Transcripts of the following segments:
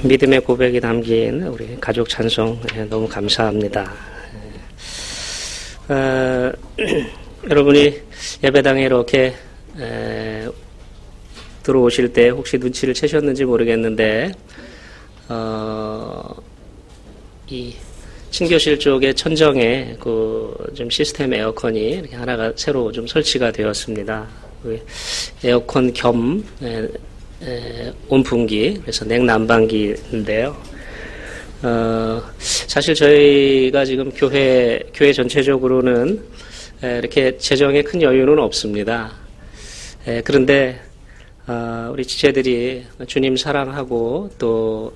믿음의 고백이 담긴 우리 가족 찬송 너무 감사합니다. 여러분이 예배당에 이렇게 들어오실 때 혹시 눈치를 채셨는지 모르겠는데 이 친교실 쪽에 천정에 좀 시스템 에어컨이 이렇게 하나가 새로 좀 설치가 되었습니다. 에어컨 겸 온풍기, 그래서 냉난방기인데요. 사실 저희가 지금 교회 전체적으로는 이렇게 재정에 큰 여유는 없습니다. 그런데 우리 지체들이 주님 사랑하고 또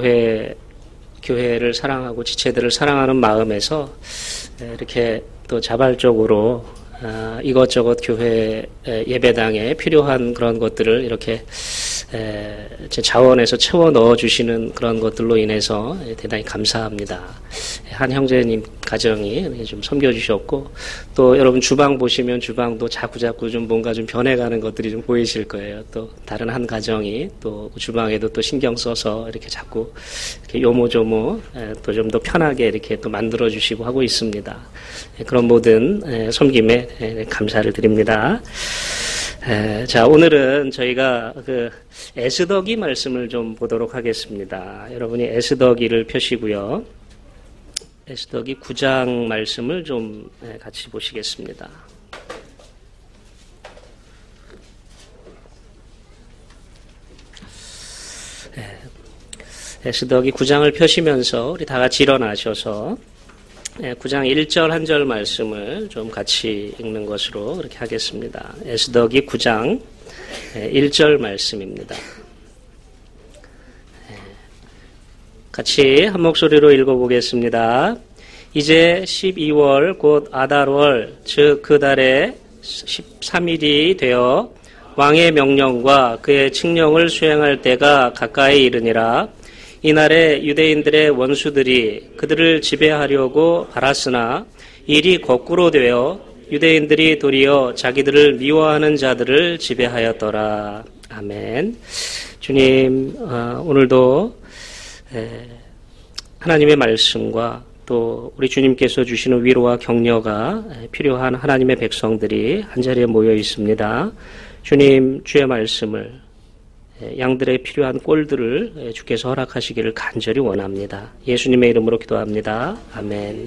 교회를 사랑하고 지체들을 사랑하는 마음에서 이렇게 또 자발적으로 이것저것 교회 예배당에 필요한 그런 것들을 이렇게 제 자원에서 채워 넣어주시는 그런 것들로 인해서 대단히 감사합니다. 한 형제님 가정이 좀 섬겨주셨고, 또 여러분 주방 보시면 주방도 자꾸자꾸 좀 뭔가 좀 변해가는 것들이 좀 보이실 거예요. 또 다른 한 가정이 또 주방에도 또 신경 써서 이렇게 자꾸 이렇게 요모조모 또 좀 더 편하게 이렇게 또 만들어주시고 하고 있습니다. 그런 모든 섬김에 감사를 드립니다. 자, 오늘은 저희가 에스더기 말씀을 좀 보도록 하겠습니다. 여러분이 에스더기를 펴시고요. 에스더기 9장 말씀을 좀 같이 보시겠습니다. 에스더기 9장을 펴시면서 우리 다 같이 일어나셔서 9장 1절 한 절 말씀을 좀 같이 읽는 것으로 그렇게 하겠습니다. 에스더기 9장 1절 말씀입니다. 같이 한 목소리로 읽어보겠습니다. 이제 12월 곧 아달월 즉 그 달에 13일이 되어 왕의 명령과 그의 칙령을 수행할 때가 가까이 이르니라. 이날에 유대인들의 원수들이 그들을 지배하려고 알았으나 일이 거꾸로 되어 유대인들이 도리어 자기들을 미워하는 자들을 지배하였더라. 아멘. 주님, 오늘도 하나님의 말씀과 또 우리 주님께서 주시는 위로와 격려가 필요한 하나님의 백성들이 한자리에 모여 있습니다. 주님, 주의 말씀을 양들의 필요한 꼴들을 주께서 허락하시기를 간절히 원합니다. 예수님의 이름으로 기도합니다. 아멘.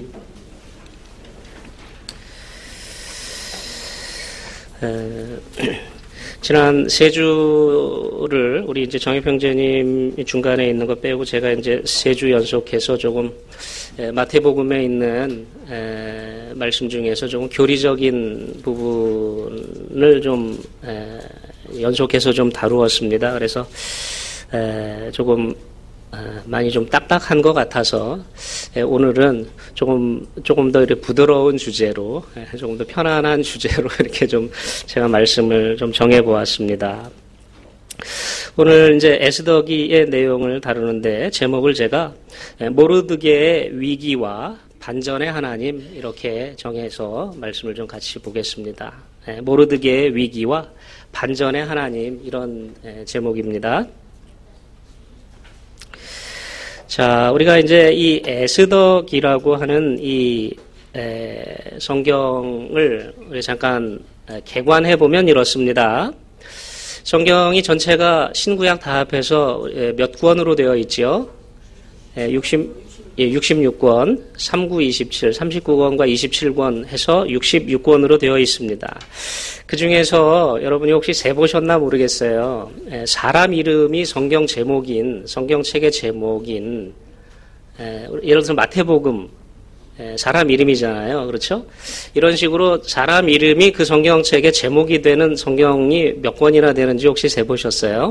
지난 세 주를 우리 이제 정혁 형제님 중간에 있는 거 빼고 제가 이제 세 주 연속해서 조금 마태복음에 있는 말씀 중에서 조금 교리적인 부분을 좀 연속해서 좀 다루었습니다. 그래서 조금 많이 좀 딱딱한 것 같아서 오늘은 조금 더 이렇게 부드러운 주제로, 조금 더 편안한 주제로 이렇게 좀 제가 말씀을 좀 정해 보았습니다. 오늘 이제 에스더기의 내용을 다루는데 제목을 제가 모르드게의 위기와 반전의 하나님 이렇게 정해서 말씀을 좀 같이 보겠습니다. 모르드게의 위기와 반전의 하나님 이런 제목입니다. 자, 우리가 이제 이 에스더기라고 하는 이 성경을 우리 잠깐 개관해 보면 이렇습니다. 성경이 전체가 신구약 다 합해서 몇 권으로 되어 있지요? 66권, 39, 27, 39권과 27권 해서 66권으로 되어 있습니다. 그 중에서 여러분이 혹시 세보셨나 모르겠어요. 사람 이름이 성경책의 제목인, 예를 들어서 마태복음, 사람 이름이잖아요. 그렇죠? 이런 식으로 사람 이름이 그 성경책의 제목이 되는 성경이 몇 권이나 되는지 혹시 세보셨어요?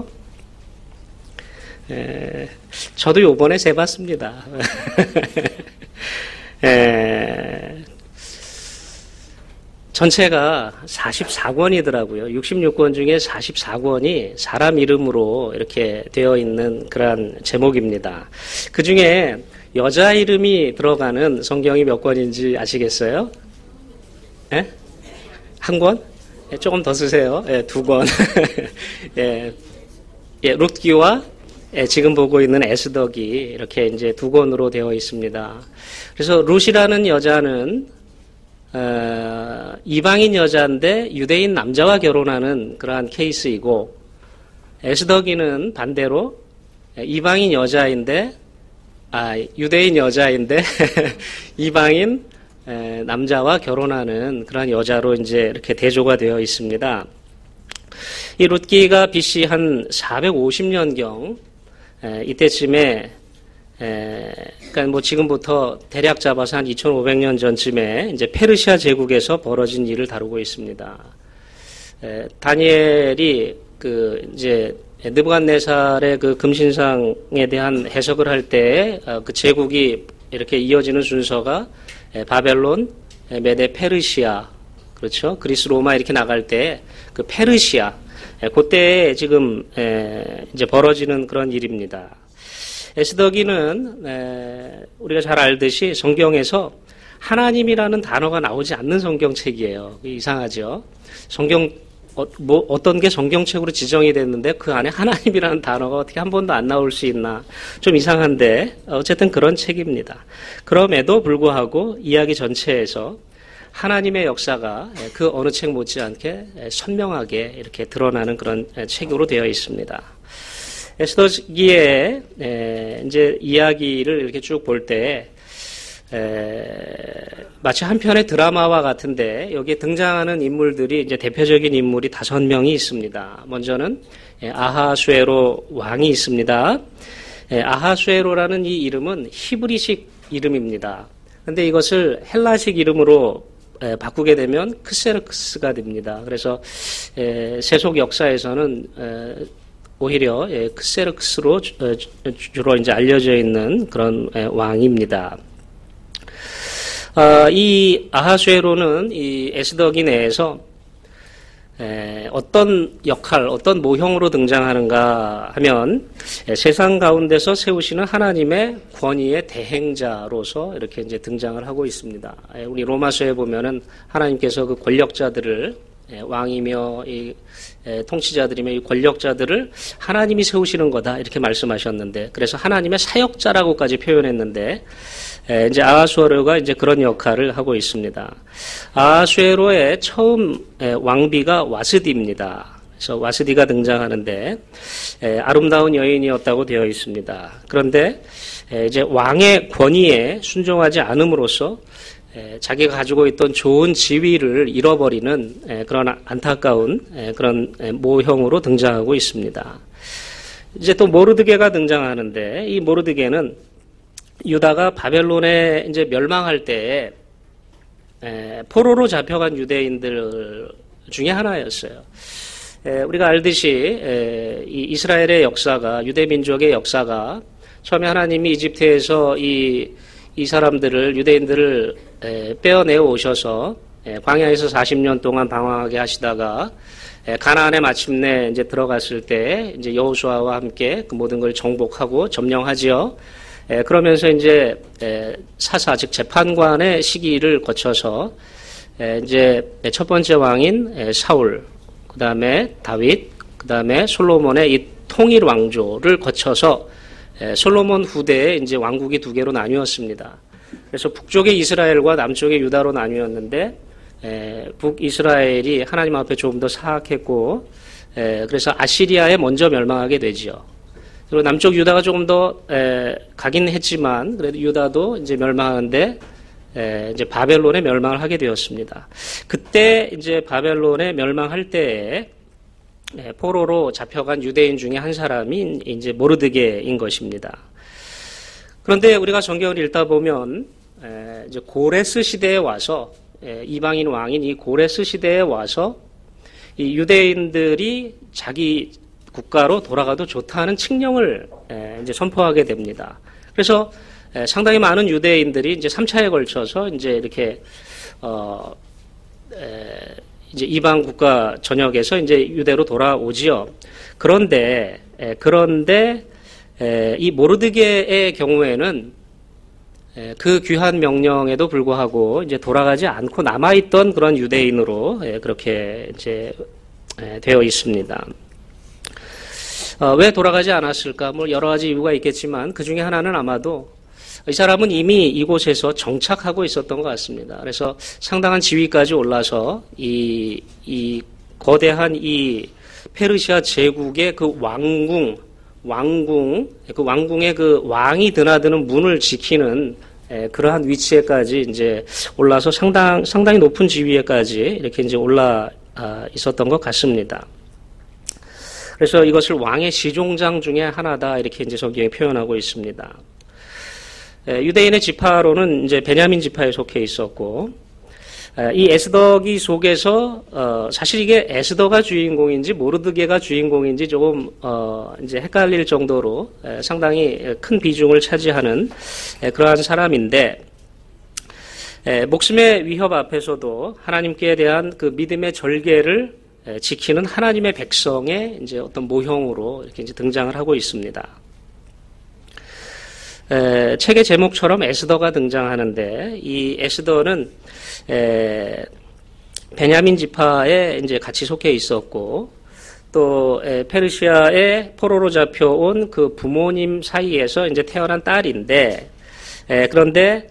저도 요번에 세봤습니다. 전체가 44권이더라고요. 66권 중에 44권이 사람 이름으로 이렇게 되어 있는 그런 제목입니다. 그 중에 여자 이름이 들어가는 성경이 몇 권인지 아시겠어요? 예? 한 권? 조금 더 쓰세요. 예, 2권. 예, 룻기와 지금 보고 있는 에스더기 이렇게 이제 두 권으로 되어 있습니다. 그래서 룻이라는 여자는 이방인 여자인데 유대인 남자와 결혼하는 그러한 케이스이고, 에스더기는 반대로 이방인 여자인데 유대인 여자인데 이방인 남자와 결혼하는 그러한 여자로 이제 이렇게 대조가 되어 있습니다. 이 룻기가 BC 한 450년경 이때쯤에 그러니까 뭐 지금부터 대략 잡아서 한 2500년 전쯤에 이제 페르시아 제국에서 벌어진 일을 다루고 있습니다. 다니엘이 그 이제 느부갓네살의 그 금신상에 대한 해석을 할 때 그 제국이 이렇게 이어지는 순서가 바벨론, 메데, 페르시아, 그렇죠? 그리스, 로마 이렇게 나갈 때 그 페르시아, 그때 지금 이제 벌어지는 그런 일입니다. 에스더기는 우리가 잘 알듯이 성경에서 하나님이라는 단어가 나오지 않는 성경책이에요. 이상하죠? 어떤 게 성경책으로 지정이 됐는데 그 안에 하나님이라는 단어가 어떻게 한 번도 안 나올 수 있나. 좀 이상한데 어쨌든 그런 책입니다. 그럼에도 불구하고 이야기 전체에서 하나님의 역사가 그 어느 책 못지않게 선명하게 이렇게 드러나는 그런 책으로 되어 있습니다. 에스더기의 이제 이야기를 이렇게 쭉 볼 때 마치 한 편의 드라마와 같은데 여기에 등장하는 인물들이 이제 대표적인 인물이 5명이 있습니다. 먼저는 아하수에로 왕이 있습니다. 아하수에로라는 이 이름은 히브리식 이름입니다. 그런데 이것을 헬라식 이름으로 바꾸게 되면 크세르크스가 됩니다. 그래서 세속 역사에서는 오히려 크세르크스로 주로 이제 알려져 있는 그런 왕입니다. 이 아하수에로는 이 에스더기 내에서 어떤 역할, 어떤 모형으로 등장하는가 하면 세상 가운데서 세우시는 하나님의 권위의 대행자로서 이렇게 이제 등장을 하고 있습니다. 우리 로마서에 보면은 하나님께서 그 권력자들을 왕이며 이 통치자들이며 이 권력자들을 하나님이 세우시는 거다 이렇게 말씀하셨는데, 그래서 하나님의 사역자라고까지 표현했는데 이제 아하수에로가 이제 그런 역할을 하고 있습니다. 아하수에로의 처음 왕비가 와스디입니다. 그래서 와스디가 등장하는데 아름다운 여인이었다고 되어 있습니다. 그런데 이제 왕의 권위에 순종하지 않음으로써 자기가 가지고 있던 좋은 지위를 잃어버리는 그런 안타까운 그런 모형으로 등장하고 있습니다. 이제 또 모르드게가 등장하는데, 이 모르드게는 유다가 바벨론에 이제 멸망할 때 포로로 잡혀간 유대인들 중에 하나였어요. 우리가 알듯이 이 이스라엘의 역사가, 유대 민족의 역사가 처음에 하나님이 이집트에서 이 사람들을, 유대인들을 빼어내어 오셔서 광야에서 40년 동안 방황하게 하시다가 가나안에 마침내 이제 들어갔을 때 이제 여호수아와 함께 그 모든 걸 정복하고 점령하지요. 그러면서 이제 사사, 즉 재판관의 시기를 거쳐서 이제 첫 번째 왕인 사울, 그 다음에 다윗, 그 다음에 솔로몬의 이 통일 왕조를 거쳐서 솔로몬 후대에 이제 왕국이 2개로 나뉘었습니다. 그래서 북쪽의 이스라엘과 남쪽의 유다로 나뉘었는데 북이스라엘이 하나님 앞에 조금 더 사악했고 그래서 아시리아에 먼저 멸망하게 되지요. 그리고 남쪽 유다가 조금 더 가긴 했지만 그래도 유다도 이제 멸망하는데 이제 바벨론에 멸망을 하게 되었습니다. 그때 이제 바벨론에 멸망할 때에 포로로 잡혀간 유대인 중에 한 사람이 이제 모르드게인 것입니다. 그런데 우리가 성경을 읽다 보면 이제 고레스 시대에 와서 이방인 왕인 이 고레스 시대에 와서 이 유대인들이 자기 국가로 돌아가도 좋다는 칙령을 이제 선포하게 됩니다. 그래서 상당히 많은 유대인들이 이제 3차에 걸쳐서 이제 이렇게 이제 이방 국가 전역에서 이제 유대로 돌아오지요. 그런데 이 모르드게의 경우에는 그 귀한 명령에도 불구하고 이제 돌아가지 않고 남아있던 그런 유대인으로 그렇게 이제 되어 있습니다. 왜 돌아가지 않았을까? 뭐 여러 가지 이유가 있겠지만 그 중에 하나는 아마도 이 사람은 이미 이곳에서 정착하고 있었던 것 같습니다. 그래서 상당한 지위까지 올라서 이 거대한 이 페르시아 제국의 그 그 왕궁의 그 왕이 드나드는 문을 지키는 그러한 위치에까지 이제 올라서 상당히 높은 지위에까지 이렇게 이제 올라 있었던 것 같습니다. 그래서 이것을 왕의 시종장 중에 하나다 이렇게 이제 성경에 표현하고 있습니다. 유대인의 지파로는 이제 베냐민 지파에 속해 있었고, 이 에스더기 속에서 사실 이게 에스더가 주인공인지 모르드게가 주인공인지 조금 이제 헷갈릴 정도로 상당히 큰 비중을 차지하는 그러한 사람인데, 목숨의 위협 앞에서도 하나님께 대한 그 믿음의 절개를 지키는 하나님의 백성의 이제 어떤 모형으로 이렇게 이제 등장을 하고 있습니다. 책의 제목처럼 에스더가 등장하는데, 이 에스더는 베냐민 지파에 이제 같이 속해 있었고, 또 페르시아의 포로로 잡혀온 그 부모님 사이에서 이제 태어난 딸인데, 그런데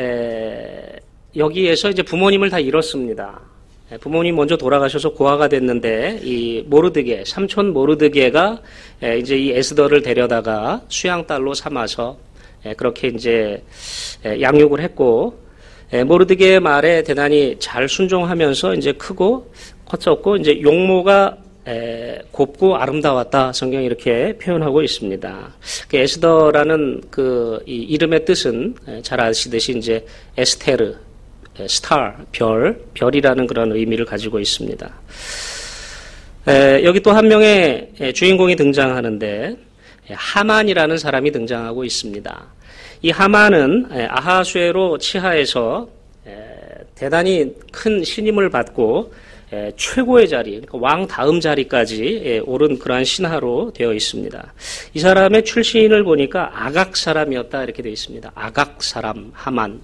여기에서 이제 부모님을 다 잃었습니다. 부모님 먼저 돌아가셔서 고아가 됐는데, 이 모르드게, 삼촌 모르드게가 이제 이 에스더를 데려다가 수양딸로 삼아서 그렇게 이제 양육을 했고, 모르드게의 말에 대단히 잘 순종하면서 이제 크고 컸었고, 이제 용모가 곱고 아름다웠다, 성경이 이렇게 표현하고 있습니다. 그 에스더라는 그 이 이름의 뜻은 잘 아시듯이 이제 에스테르, 스타, 별이라는 그런 의미를 가지고 있습니다. 여기 또 한 명의 주인공이 등장하는데, 하만이라는 사람이 등장하고 있습니다. 이 하만은 아하수에로 치하에서 대단히 큰 신임을 받고 최고의 자리, 그러니까 왕 다음 자리까지 오른 그러한 신하로 되어 있습니다. 이 사람의 출신을 보니까 아각 사람이었다 이렇게 되어 있습니다. 아각 사람, 하만.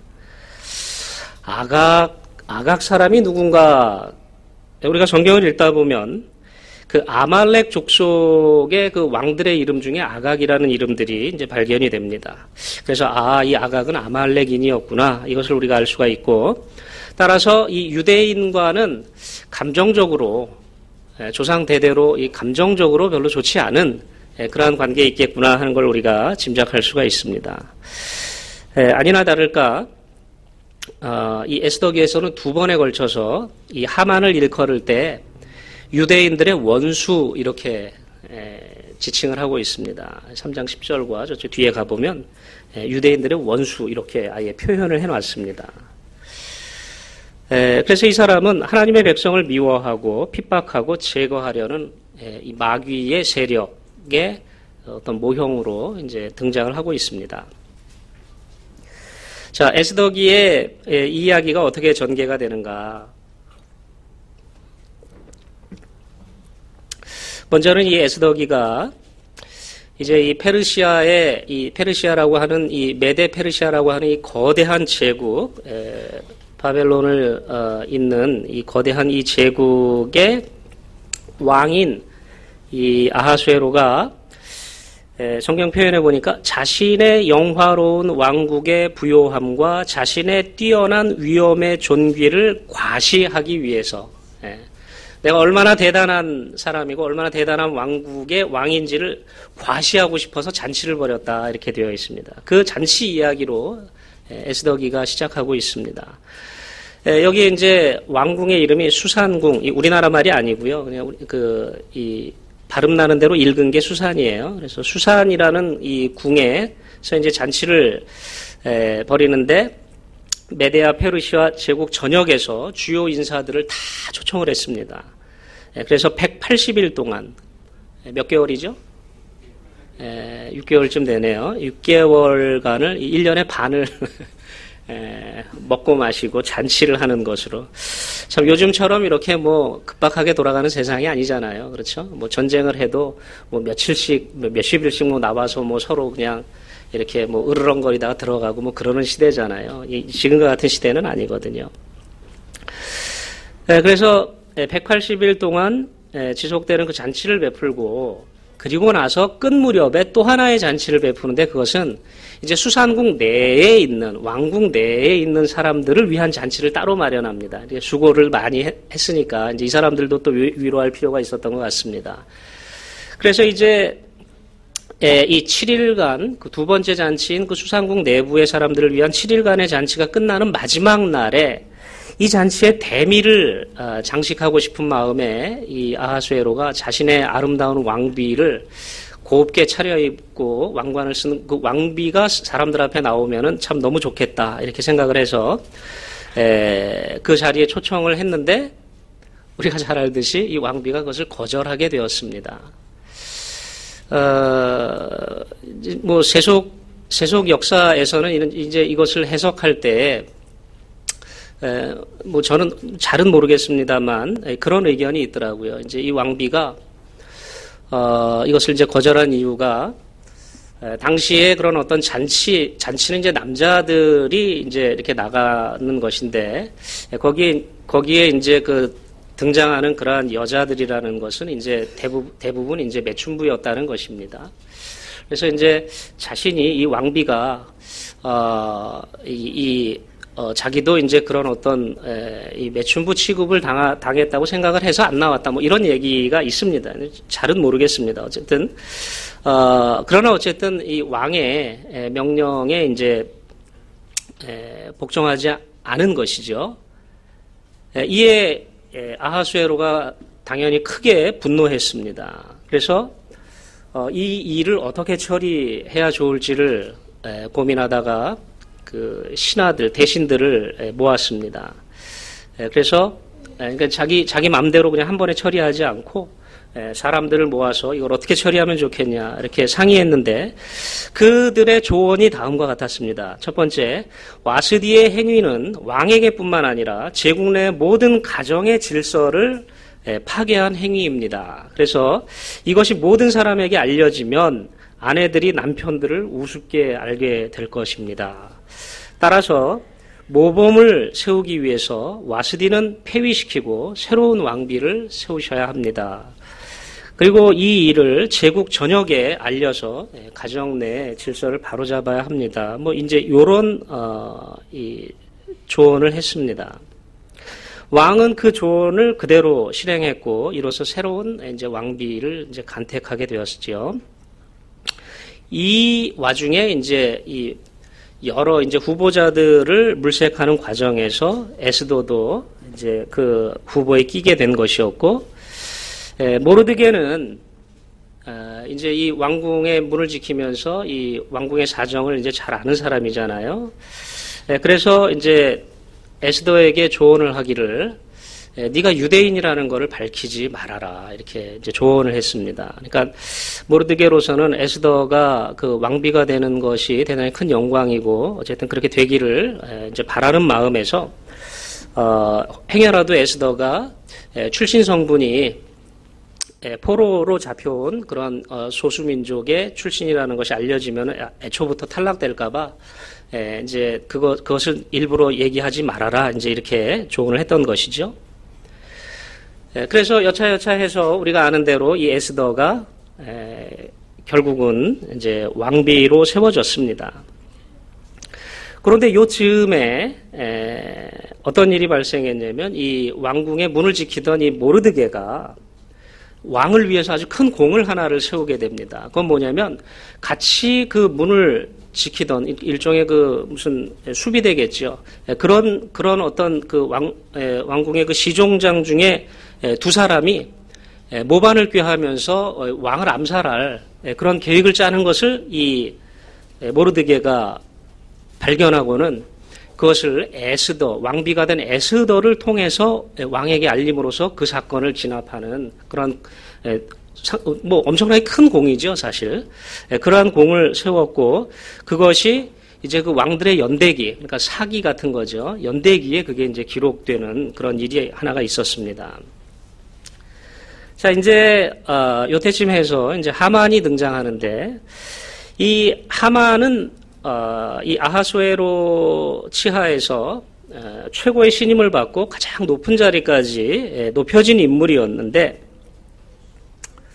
아각 사람이 누군가, 우리가 성경을 읽다 보면 그 아말렉 족속의 그 왕들의 이름 중에 아각이라는 이름들이 이제 발견이 됩니다. 그래서 이 아각은 아말렉인이었구나, 이것을 우리가 알 수가 있고, 따라서 이 유대인과는 감정적으로 조상 대대로 이 감정적으로 별로 좋지 않은 그러한 관계에 있겠구나 하는 걸 우리가 짐작할 수가 있습니다. 아니나 다를까 이 에스더기에서는 두 번에 걸쳐서 이 하만을 일컬을 때 유대인들의 원수 이렇게 지칭을 하고 있습니다. 3장 10절과 저쪽 뒤에 가보면 유대인들의 원수 이렇게 아예 표현을 해놨습니다. 그래서 이 사람은 하나님의 백성을 미워하고 핍박하고 제거하려는 이 마귀의 세력의 어떤 모형으로 이제 등장을 하고 있습니다. 자, 에스더기의 이 이야기가 어떻게 전개가 되는가? 먼저는 이 에스더기가 이제 이 페르시아라고 하는 이 메데 페르시아라고 하는 이 거대한 제국, 바벨론을 잇는 이 거대한 이 제국의 왕인 이 아하수에로가 성경 표현해 보니까 자신의 영화로운 왕국의 부요함과 자신의 뛰어난 위엄의 존귀를 과시하기 위해서, 내가 얼마나 대단한 사람이고 얼마나 대단한 왕국의 왕인지를 과시하고 싶어서 잔치를 벌였다 이렇게 되어 있습니다. 그 잔치 이야기로 에스더기가 시작하고 있습니다. 여기 이제 왕궁의 이름이 수산궁, 우리나라 말이 아니고요. 그냥 이 발음 나는 대로 읽은 게 수산이에요. 그래서 수산이라는 이 궁에서 이제 잔치를 벌이는데, 메데아 페르시아 제국 전역에서 주요 인사들을 다 초청을 했습니다. 그래서 180일 동안, 몇 개월이죠? 6개월쯤 되네요. 6개월간을 1년의 반을 먹고 마시고 잔치를 하는 것으로. 참 요즘처럼 이렇게 뭐 급박하게 돌아가는 세상이 아니잖아요. 그렇죠? 뭐 전쟁을 해도 뭐 며칠씩, 몇십 일씩 뭐 나와서 뭐 서로 그냥 이렇게 뭐 으르렁거리다가 들어가고 뭐 그러는 시대잖아요. 지금과 같은 시대는 아니거든요. 그래서 180일 동안 지속되는 그 잔치를 베풀고, 그리고 나서 끝 무렵에 또 하나의 잔치를 베푸는데 그것은 이제 수산국 내에 있는 왕국 내에 있는 사람들을 위한 잔치를 따로 마련합니다. 수고를 많이 했으니까 이제 이 사람들도 또 위로할 필요가 있었던 것 같습니다. 그래서 이제 이 7일간 그 두 번째 잔치인 그 수산국 내부의 사람들을 위한 7일간의 잔치가 끝나는 마지막 날에 이 잔치의 대미를 장식하고 싶은 마음에 이 아하수에로가 자신의 아름다운 왕비를 곱게 차려입고 왕관을 쓰는 그 왕비가 사람들 앞에 나오면은 참 너무 좋겠다 이렇게 생각을 해서 그 자리에 초청을 했는데 우리가 잘 알듯이 이 왕비가 그것을 거절하게 되었습니다. 뭐 세속 역사에서는 이제 이것을 해석할 때 뭐 저는 잘은 모르겠습니다만 그런 의견이 있더라고요. 이제 이 왕비가 이것을 이제 거절한 이유가 당시에 그런 어떤 잔치는 이제 남자들이 이제 이렇게 나가는 것인데 거기에 이제 그 등장하는 그러한 여자들이라는 것은 이제 대부분 이제 매춘부였다는 것입니다. 그래서 이제 자신이 이 왕비가 자기도 이제 그런 어떤 이 매춘부 취급을 당했다고 생각을 해서 안 나왔다. 뭐 이런 얘기가 있습니다. 잘은 모르겠습니다. 어쨌든 그러나 어쨌든 이 왕의 명령에 이제 복종하지 않은 것이죠. 이에 아하수에로가 당연히 크게 분노했습니다. 그래서 이 일을 어떻게 처리해야 좋을지를 고민하다가 그 신하들, 대신들을 모았습니다. 그래서 그러니까 자기 마음대로 그냥 한 번에 처리하지 않고 사람들을 모아서 이걸 어떻게 처리하면 좋겠냐 이렇게 상의했는데 그들의 조언이 다음과 같았습니다. 첫 번째, 와스디의 행위는 왕에게뿐만 아니라 제국 내 모든 가정의 질서를 파괴한 행위입니다. 그래서 이것이 모든 사람에게 알려지면 아내들이 남편들을 우습게 알게 될 것입니다. 따라서 모범을 세우기 위해서 와스디는 폐위시키고 새로운 왕비를 세우셔야 합니다. 그리고 이 일을 제국 전역에 알려서 가정 내 질서를 바로잡아야 합니다. 뭐 이제 요런 이 조언을 했습니다. 왕은 그 조언을 그대로 실행했고 이로써 새로운 이제 왕비를 이제 간택하게 되었지요. 이 와중에 이제 이 여러 이제 후보자들을 물색하는 과정에서 에스더도 이제 그 후보에 끼게 된 것이었고, 모르드게는 이제 이 왕궁의 문을 지키면서 이 왕궁의 사정을 이제 잘 아는 사람이잖아요. 그래서 이제 에스더에게 조언을 하기를 네가 유대인이라는 것을 밝히지 말아라 이렇게 이제 조언을 했습니다. 그러니까 모르드게로서는 에스더가 그 왕비가 되는 것이 대단히 큰 영광이고 어쨌든 그렇게 되기를 이제 바라는 마음에서 행여라도 에스더가 출신 성분이 포로로 잡혀온 그런 소수민족의 출신이라는 것이 알려지면 애초부터 탈락될까봐 이제 그것을 일부러 얘기하지 말아라 이제 이렇게 조언을 했던 것이죠. 그래서 여차여차해서 우리가 아는 대로 이 에스더가 결국은 이제 왕비로 세워졌습니다. 그런데 요 즈음에 어떤 일이 발생했냐면 이 왕궁의 문을 지키던 이 모르드게가 왕을 위해서 아주 큰 공을 하나를 세우게 됩니다. 그건 뭐냐면 같이 그 문을 지키던 일종의 그 무슨 수비대겠죠. 그런 어떤 그 왕궁의 그 시종장 중에 두 사람이 모반을 꾀하면서 왕을 암살할 그런 계획을 짜는 것을 이 모르드게가 발견하고는 그것을 에스더, 왕비가 된 에스더를 통해서 왕에게 알림으로써 그 사건을 진압하는 그런 뭐 엄청나게 큰 공이죠, 사실. 그러한 공을 세웠고 그것이 이제 그 왕들의 연대기, 그러니까 사기 같은 거죠. 연대기에 그게 이제 기록되는 그런 일이 하나가 있었습니다. 자, 이제 요때쯤 해서 이제 하만이 등장하는데 이 하만은 이 아하수에로 치하에서 최고의 신임을 받고 가장 높은 자리까지 높여진 인물이었는데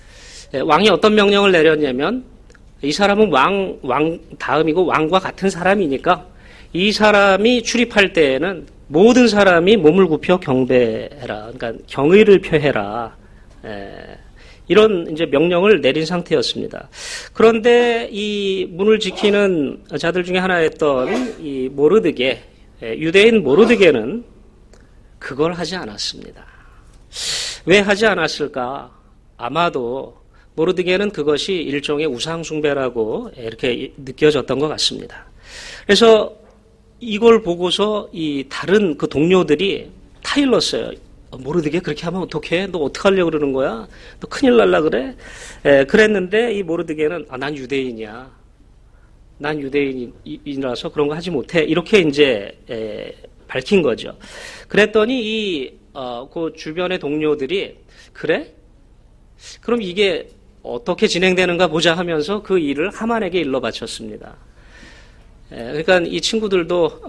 왕이 어떤 명령을 내렸냐면 이 사람은 왕 다음이고 왕과 같은 사람이니까 이 사람이 출입할 때에는 모든 사람이 몸을 굽혀 경배해라. 그러니까 경의를 표해라. 이런 이제 명령을 내린 상태였습니다. 그런데 이 문을 지키는 자들 중에 하나였던 이 모르드게, 유대인 모르드게는 그걸 하지 않았습니다. 왜 하지 않았을까? 아마도 모르드게는 그것이 일종의 우상숭배라고 이렇게 느껴졌던 것 같습니다. 그래서 이걸 보고서 이 다른 그 동료들이 타일렀어요. 모르드게 그렇게 하면 어떡해? 너 어떡하려고 그러는 거야? 너 큰일 날라 그래? 그랬는데 이 모르드게는 난 유대인이야. 난 유대인이라서 그런 거 하지 못해. 이렇게 이제 밝힌 거죠. 그랬더니 그 주변의 동료들이 그래? 그럼 이게 어떻게 진행되는가 보자 하면서 그 일을 하만에게 일러 바쳤습니다. 그러니까 이 친구들도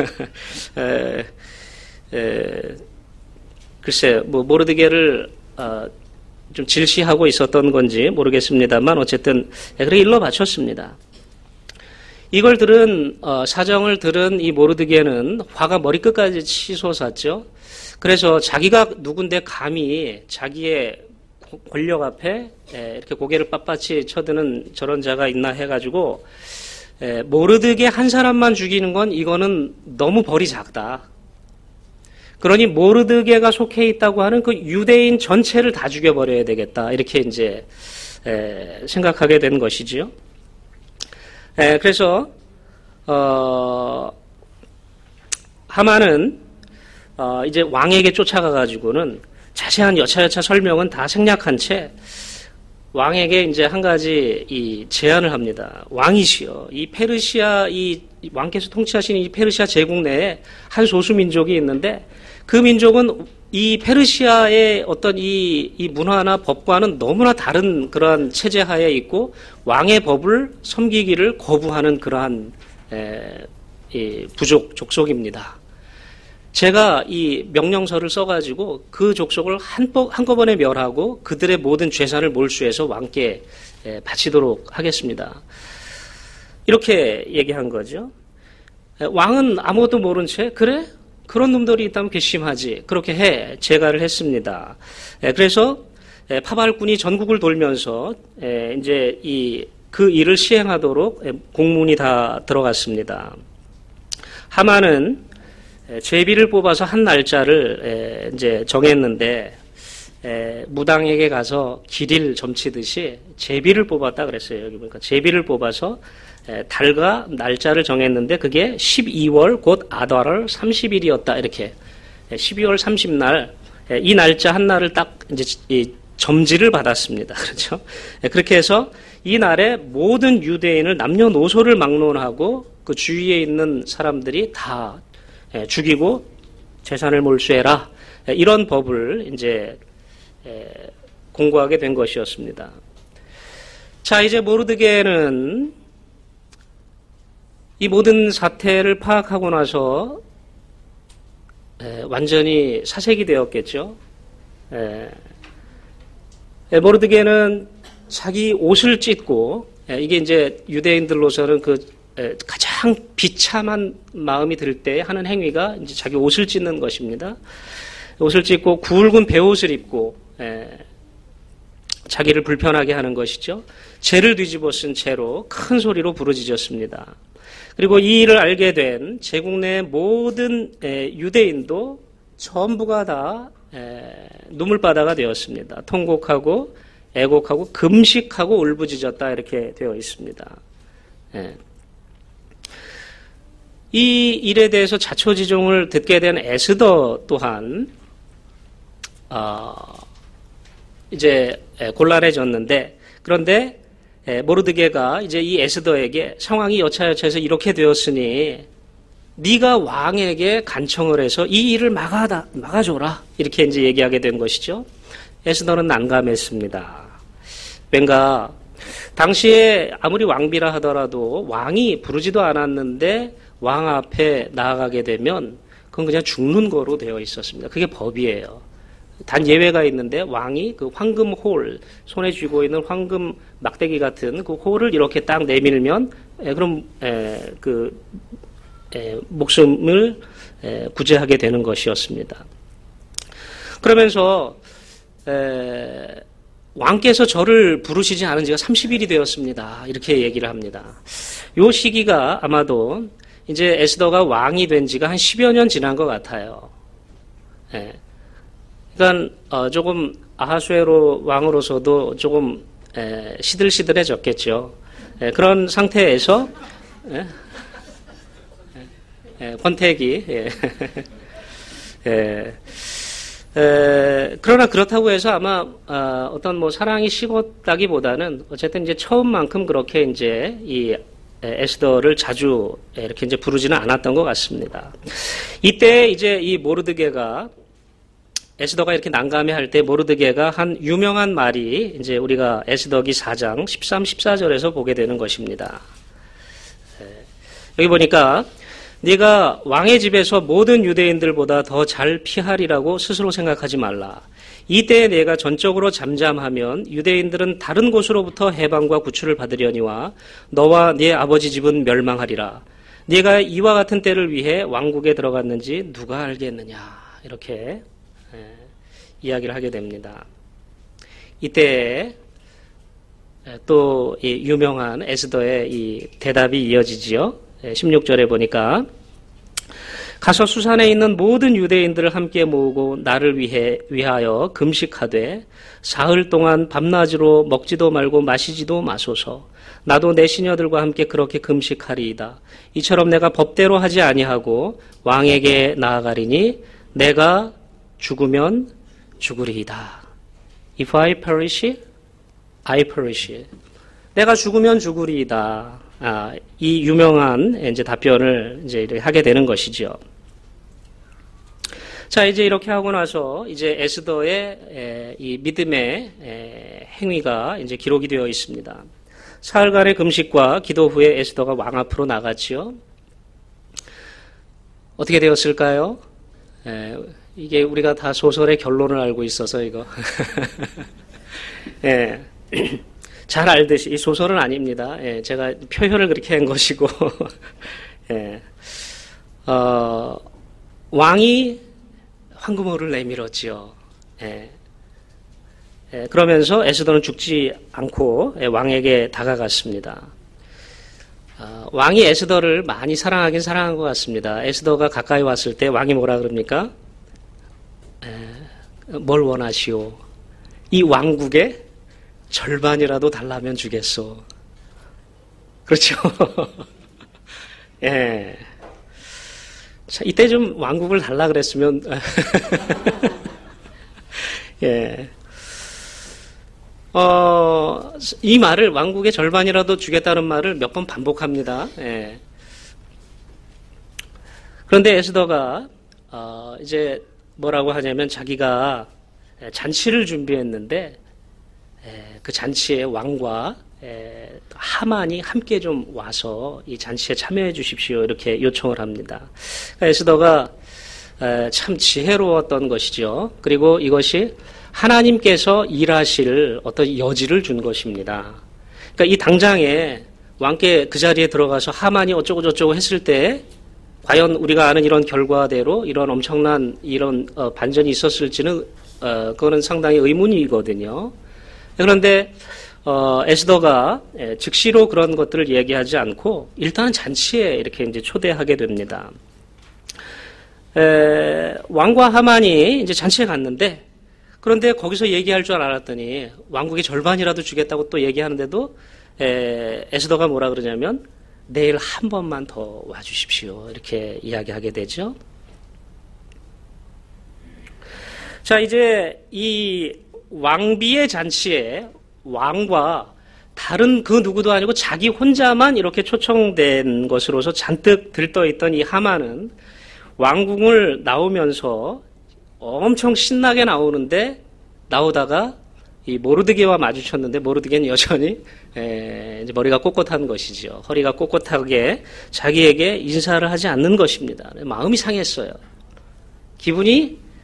글쎄 뭐 모르드게를 좀 질시하고 있었던 건지 모르겠습니다만 어쨌든 그렇게 일러 바쳤습니다. 이걸 들은 사정을 들은 이 모르드게는 화가 머리끝까지 치솟았죠. 그래서 자기가 누군데 감히 자기의 권력 앞에 이렇게 고개를 빳빳이 쳐드는 저런 자가 있나 해가지고 모르드게 한 사람만 죽이는 건 이거는 너무 벌이 작다. 그러니 모르드게가 속해 있다고 하는 그 유대인 전체를 다 죽여버려야 되겠다. 이렇게 이제 생각하게 된 것이지요. 그래서 하만은 이제 왕에게 쫓아가가지고는 자세한 여차여차 설명은 다 생략한 채 왕에게 이제 한 가지 이 제안을 합니다. 왕이시여, 이 페르시아 이 왕께서 통치하시는 이 페르시아 제국 내에 한 소수 민족이 있는데 그 민족은 이 페르시아의 어떤 이 문화나 법과는 너무나 다른 그러한 체제 하에 있고 왕의 법을 섬기기를 거부하는 그러한 이 부족 족속입니다. 제가 이 명령서를 써가지고 그 족속을 한꺼번에 멸하고 그들의 모든 재산을 몰수해서 왕께 바치도록 하겠습니다. 이렇게 얘기한 거죠. 왕은 아무것도 모른 채 그래? 그런 놈들이 있다면 괘씸하지. 그렇게 제가를 했습니다. 그래서 파발군이 전국을 돌면서 이제 그 일을 시행하도록 공문이 다 들어갔습니다. 하만은 제비를 뽑아서 한 날짜를 이제 정했는데 무당에게 가서 길일 점치듯이 제비를 뽑았다 그랬어요. 여기 보니까 제비를 뽑아서 달과 날짜를 정했는데 그게 12월 곧 아달월 30일이었다. 이렇게 12월 30날 이 날짜 한 날을 딱 이제 점지를 받았습니다. 그렇죠? 그렇게 해서 이 날에 모든 유대인을 남녀노소를 막론하고 그 주위에 있는 사람들이 다 죽이고 재산을 몰수해라. 이런 법을 이제 공고하게 된 것이었습니다. 자, 이제 모르드게는 이 모든 사태를 파악하고 나서 완전히 사색이 되었겠죠. 모르드게는 자기 옷을 찢고 이게 이제 유대인들로서는 그 가장 비참한 마음이 들 때 하는 행위가 이제 자기 옷을 찢는 것입니다. 옷을 찢고 굵은 베옷을 입고 자기를 불편하게 하는 것이죠. 재를 뒤집어 쓴 채로 큰 소리로 부르짖었습니다. 그리고 이 일을 알게 된 제국 내 모든 유대인도 전부가 다 눈물바다가 되었습니다. 통곡하고 애곡하고 금식하고 울부짖었다 이렇게 되어 있습니다. 이 일에 대해서 자초지종을 듣게 된 에스더 또한 이제 곤란해졌는데 그런데 모르드게가 이제 이 에스더에게 상황이 여차여차해서 이렇게 되었으니 네가 왕에게 간청을 해서 이 일을 막아줘라 이렇게 이제 얘기하게 된 것이죠. 에스더는 난감했습니다. 왠가 당시에 아무리 왕비라 하더라도 왕이 부르지도 않았는데 왕 앞에 나아가게 되면 그건 그냥 죽는 거로 되어 있었습니다. 그게 법이에요. 단 예외가 있는데 왕이 그 황금 홀, 손에 쥐고 있는 황금 막대기 같은 그 홀을 이렇게 딱 내밀면 그럼 목숨을 구제하게 되는 것이었습니다. 그러면서 왕께서 저를 부르시지 않은 지가 30일이 되었습니다. 이렇게 얘기를 합니다. 요 시기가 아마도 이제 에스더가 왕이 된 지가 한 10여 년 지난 것 같아요. 그러니까 조금 아하수에로 왕으로서도 조금 시들시들해졌겠죠. 그런 상태에서 권태기 그러나 그렇다고 해서 아마 어떤 뭐 사랑이 식었다기보다는 어쨌든 이제 처음만큼 그렇게 이제 이 에스더를 자주 이렇게 이제 부르지는 않았던 것 같습니다. 이때 이제 이 모르드게가 에스더가 이렇게 난감해할 때 모르드게가 한 유명한 말이 이제 우리가 에스더기 4장 13, 14절에서 보게 되는 것입니다. 여기 보니까 네가 왕의 집에서 모든 유대인들보다 더 잘 피하리라고 스스로 생각하지 말라. 이때에 네가 전적으로 잠잠하면 유대인들은 다른 곳으로부터 해방과 구출을 받으려니와 너와 네 아버지 집은 멸망하리라. 네가 이와 같은 때를 위해 왕국에 들어갔는지 누가 알겠느냐. 이렇게 이야기를 하게 됩니다. 이때 또 이 유명한 에스더의 이 대답이 이어지지요. 16절에 보니까 가서 수산에 있는 모든 유대인들을 함께 모으고 나를 위하여 금식하되 사흘 동안 밤낮으로 먹지도 말고 마시지도 마소서. 나도 내 시녀들과 함께 그렇게 금식하리이다. 이처럼 내가 법대로 하지 아니하고 왕에게 나아가리니 내가 죽으면 죽으리이다. If I perish, I perish. 내가 죽으면 죽으리이다. 이 유명한 이제 답변을 이제 이렇게 하게 되는 것이죠. 자, 이제 이렇게 하고 나서 이제 에스더의 이 믿음의 행위가 이제 기록이 되어 있습니다. 사흘간의 금식과 기도 후에 에스더가 왕 앞으로 나갔지요. 어떻게 되었을까요? 이게 우리가 다 소설의 결론을 알고 있어서 이거 잘 알듯이 이 소설은 아닙니다. 제가 표현을 그렇게 한 것이고 왕이 황금호를 내밀었지요. 그러면서 에스더는 죽지 않고 왕에게 다가갔습니다. 왕이 에스더를 많이 사랑하긴 사랑한 것 같습니다. 에스더가 가까이 왔을 때 왕이 뭐라 그럽니까? 뭘 원하시오? 이 왕국의 절반이라도 달라면 주겠소. 그렇죠? 예. 자, 이때 좀 왕국을 달라 그랬으면, 예. 이 말을 왕국의 절반이라도 주겠다는 말을 몇 번 반복합니다. 예. 그런데 에스더가, 이제 뭐라고 하냐면 자기가 잔치를 준비했는데, 그 잔치에 왕과 하만이 함께 좀 와서 이 잔치에 참여해 주십시오. 이렇게 요청을 합니다. 에스더가 참 지혜로웠던 것이죠. 그리고 이것이 하나님께서 일하실 어떤 여지를 준 것입니다. 그러니까 이 당장에 왕께 그 자리에 들어가서 하만이 어쩌고 저쩌고 했을 때 과연 우리가 아는 이런 결과대로 이런 엄청난 이런 반전이 있었을지는 그거는 상당히 의문이거든요. 그런데 에스더가 즉시로 그런 것들을 얘기하지 않고 일단은 잔치에 이렇게 이제 초대하게 됩니다. 왕과 하만이 이제 잔치에 갔는데 그런데 거기서 얘기할 줄 알았더니 왕국의 절반이라도 주겠다고 또 얘기하는데도 에스더가 뭐라 그러냐면 내일 한 번만 더 와주십시오. 이렇게 이야기하게 되죠. 자, 이제 이 왕비의 잔치에 왕과 다른 그 누구도 아니고 자기 혼자만 이렇게 초청된 것으로서 잔뜩 들떠있던 이 하만은 왕궁을 나오면서 엄청 신나게 나오는데 나오다가 이 모르드게와 마주쳤는데 모르드게는 여전히 이제 머리가 꼿꼿한 것이죠. 허리가 꼿꼿하게 자기에게 인사를 하지 않는 것입니다. 마음이 상했어요. 기분이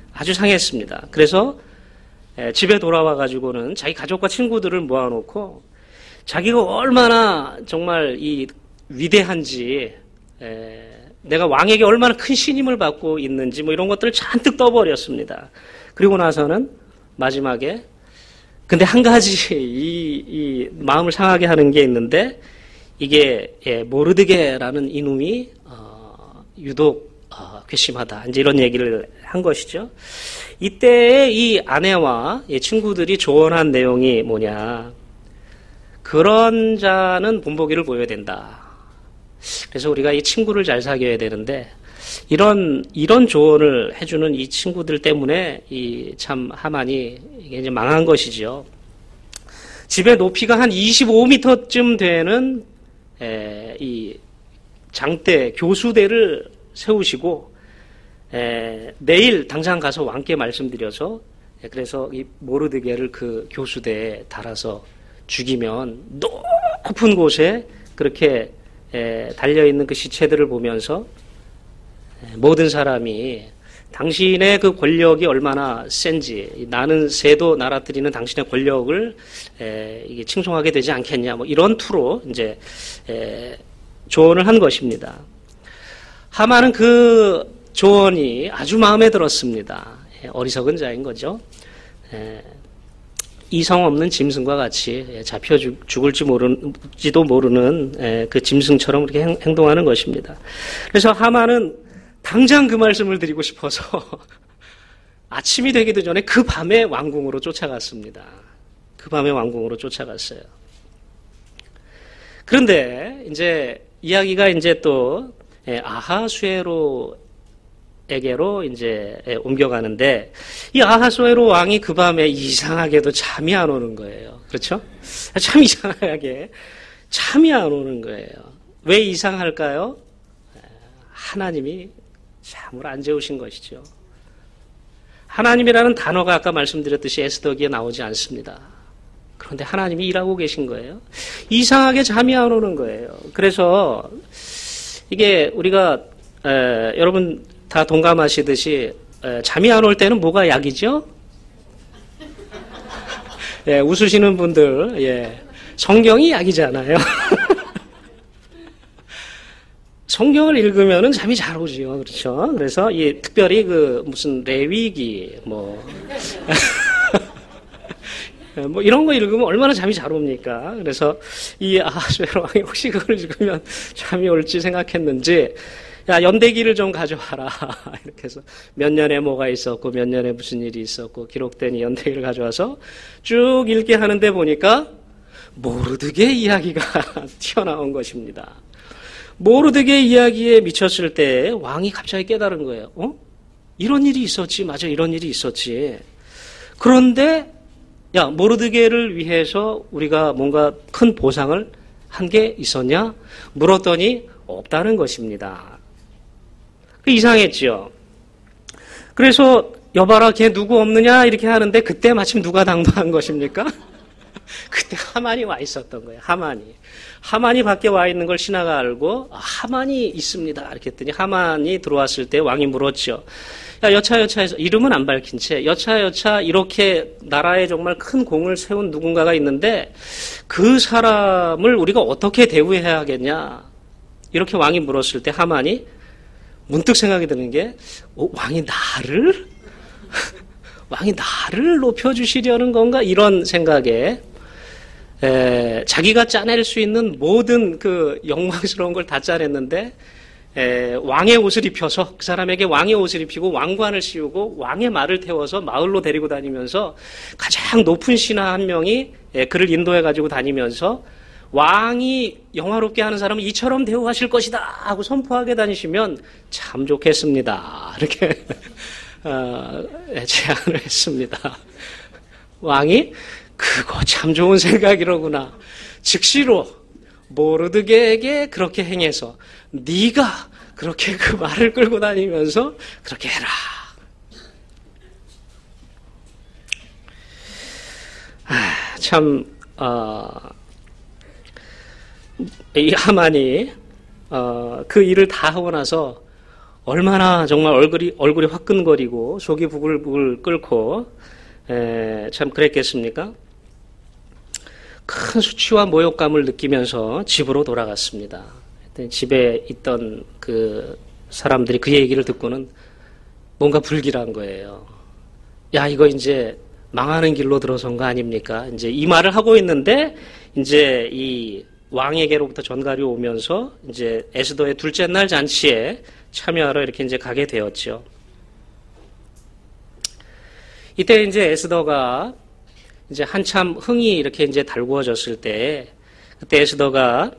아주 상했습니다. 그래서 집에 돌아와 가지고는 자기 가족과 친구들을 모아놓고 자기가 얼마나 정말 이 위대한지, 내가 왕에게 얼마나 큰 신임을 받고 있는지 뭐 이런 것들을 잔뜩 떠버렸습니다. 그리고 나서는 마지막에 근데 한 가지 이 마음을 상하게 하는 게 있는데, 이게 모르드게라는 이놈이 유독 괘씸하다, 이제 이런 얘기를 한 것이죠. 이때 이 아내와 이 친구들이 조언한 내용이 뭐냐, 그런 자는 본보기를 보여야 된다. 그래서 우리가 이 친구를 잘 사귀어야 되는데, 이런 조언을 해주는 이 친구들 때문에 이 참 하만이 이게 이제 망한 것이죠. 집의 높이가 한 25m쯤 되는 이 장대 교수대를 세우시고, 내일 당장 가서 왕께 말씀드려서, 그래서 이 모르드게를 그 교수대에 달아서 죽이면 높은 곳에 그렇게 달려있는 그 시체들을 보면서 모든 사람이 당신의 그 권력이 얼마나 센지, 나는 새도 날아뜨리는 당신의 권력을 이게 칭송하게 되지 않겠냐, 뭐 이런 투로 이제 조언을 한 것입니다. 하만은 그 조언이 아주 마음에 들었습니다. 어리석은 자인 거죠. 이성 없는 짐승과 같이 잡혀 죽을지도 모르는 그 짐승처럼 그렇게 행동하는 것입니다. 그래서 하만은 당장 그 말씀을 드리고 싶어서 아침이 되기도 전에 그 밤에 왕궁으로 쫓아갔습니다. 그 밤에 왕궁으로 쫓아갔어요. 그런데 이제 이야기가 이제 또 아하수에로에게로 이제 옮겨가는데, 이 아하수에로 왕이 그 밤에 이상하게도 잠이 안 오는 거예요. 그렇죠? 참 이상하게 잠이 안 오는 거예요. 왜 이상할까요? 하나님이 잠을 안 재우신 것이죠. 하나님이라는 단어가 아까 말씀드렸듯이 에스더기에 나오지 않습니다. 그런데 하나님이 일하고 계신 거예요. 이상하게 잠이 안 오는 거예요. 그래서 이게 우리가 여러분 다 동감하시듯이 잠이 안 올 때는 뭐가 약이죠? 웃으시는 분들, 성경이 약이잖아요. 성경을 읽으면은 잠이 잘 오지요. 그렇죠? 그래서 특별히 그 무슨 레위기 뭐 이런 거 읽으면 얼마나 잠이 잘 옵니까? 그래서 이 아하수에로 왕이 혹시 그걸 읽으면 잠이 올지 생각했는지, 야, 연대기를 좀 가져와라. 이렇게 해서 몇 년에 뭐가 있었고 몇 년에 무슨 일이 있었고 기록된 이 연대기를 가져와서 쭉 읽게 하는데 보니까 모르드게 이야기가 튀어나온 것입니다. 모르드게 이야기에 미쳤을 때 왕이 갑자기 깨달은 거예요. 이런 일이 있었지. 맞아, 이런 일이 있었지. 그런데 야, 모르드게를 위해서 우리가 뭔가 큰 보상을 한 게 있었냐? 물었더니 없다는 것입니다. 이상했죠. 그래서 여봐라, 걔 누구 없느냐? 이렇게 하는데 그때 마침 누가 당도한 것입니까? 그때 하만이 와 있었던 거예요. 하만이 밖에 와 있는 걸 신하가 알고, 하만이 있습니다. 이렇게 했더니 하만이 들어왔을 때 왕이 물었죠. 야, 여차여차해서 이름은 안 밝힌 채 여차여차 이렇게 나라에 정말 큰 공을 세운 누군가가 있는데 그 사람을 우리가 어떻게 대우해야 하겠냐? 이렇게 왕이 물었을 때 하만이 문득 생각이 드는 게, 왕이 나를? 왕이 나를 높여주시려는 건가? 이런 생각에 자기가 짜낼 수 있는 모든 그 영광스러운 걸 다 짜냈는데, 왕의 옷을 입혀서 그 사람에게 왕의 옷을 입히고 왕관을 씌우고 왕의 말을 태워서 마을로 데리고 다니면서 가장 높은 신하 한 명이 그를 인도해 가지고 다니면서 왕이 영화롭게 하는 사람은 이처럼 대우하실 것이다 하고 선포하게 다니시면 참 좋겠습니다. 이렇게 제안을 했습니다. 왕이 그거 참 좋은 생각이로구나. 즉시로 모르드게에게 그렇게 행해서 네가 그렇게 그 말을 끌고 다니면서 그렇게 해라. 참 이 하만이 그 일을 다 하고 나서 얼마나 정말 얼굴이 화끈거리고 속이 부글부글 끓고 참 그랬겠습니까? 큰 수치와 모욕감을 느끼면서 집으로 돌아갔습니다. 집에 있던 그 사람들이 그 얘기를 듣고는 뭔가 불길한 거예요. 야, 이거 이제 망하는 길로 들어선 거 아닙니까? 이제 이 말을 하고 있는데 이제 이 왕에게로부터 전갈이 오면서 이제 에스더의 둘째 날 잔치에 참여하러 이렇게 이제 가게 되었죠. 이때 이제 에스더가 이제 한참 흥이 이렇게 이제 달구어졌을 때, 그때 에스더가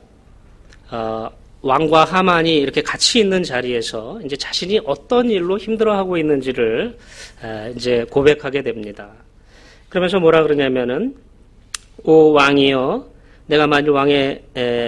왕과 하만이 이렇게 같이 있는 자리에서 이제 자신이 어떤 일로 힘들어하고 있는지를 이제 고백하게 됩니다. 그러면서 뭐라 그러냐면은, 오 왕이여, 내가 만일 왕의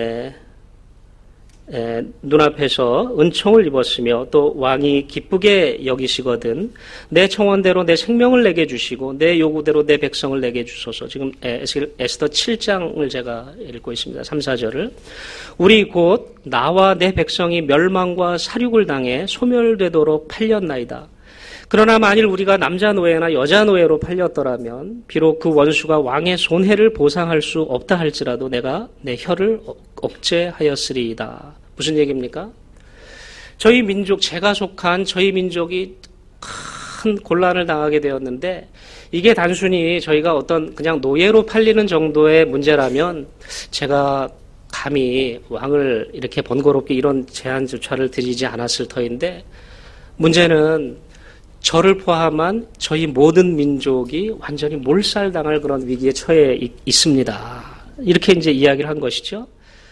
눈앞에서 은총을 입었으며 또 왕이 기쁘게 여기시거든 내 청원대로 내 생명을 내게 주시고 내 요구대로 내 백성을 내게 주소서. 지금 에스더 7장을 제가 읽고 있습니다. 3, 4절을. 우리 곧 나와 내 백성이 멸망과 살육을 당해 소멸되도록 팔렸나이다. 그러나 만일 우리가 남자 노예나 여자 노예로 팔렸더라면 비록 그 원수가 왕의 손해를 보상할 수 없다 할지라도 내가 내 혀를 억제하였으리이다. 무슨 얘기입니까? 저희 민족, 제가 속한 저희 민족이 큰 곤란을 당하게 되었는데 이게 단순히 저희가 어떤 그냥 노예로 팔리는 정도의 문제라면 제가 감히 왕을 이렇게 번거롭게 이런 제한조차를 드리지 않았을 터인데 문제는 저를 포함한 저희 모든 민족이 완전히 몰살당할 그런 위기에 처해 있습니다. 이렇게 이제 이야기를 한 것이죠.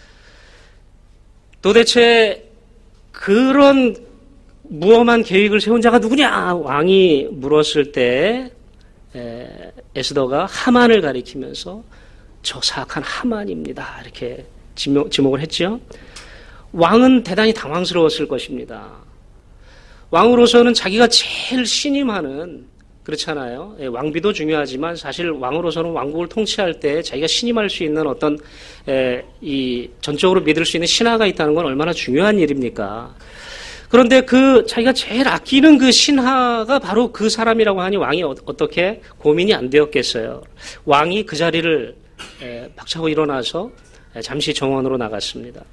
도대체 그런 무엄한 계획을 세운 자가 누구냐? 왕이 물었을 때 에스더가 하만을 가리키면서 저 사악한 하만입니다. 이렇게 지목을 했죠. 왕은 대단히 당황스러웠을 것입니다. 왕으로서는 자기가 제일 신임하는, 그렇잖아요. 왕비도 중요하지만 사실 왕으로서는 왕국을 통치할 때 자기가 신임할 수 있는 어떤 이 전적으로 믿을 수 있는 신하가 있다는 건 얼마나 중요한 일입니까? 그런데 그 자기가 제일 아끼는 그 신하가 바로 그 사람이라고 하니 왕이 어떻게 고민이 안 되었겠어요. 왕이 그 자리를 박차고 일어나서 잠시 정원으로 나갔습니다.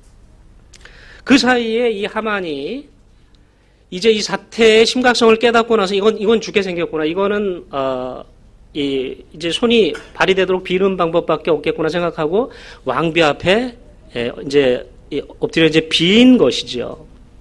그 사이에 이 하만이 이제 이 사태의 심각성을 깨닫고 나서 이건 죽게 생겼구나. 이거는 이제 손이 발휘되도록 비는 방법밖에 없겠구나 생각하고 왕비 앞에 이제 엎드려 이제 빈 것이죠.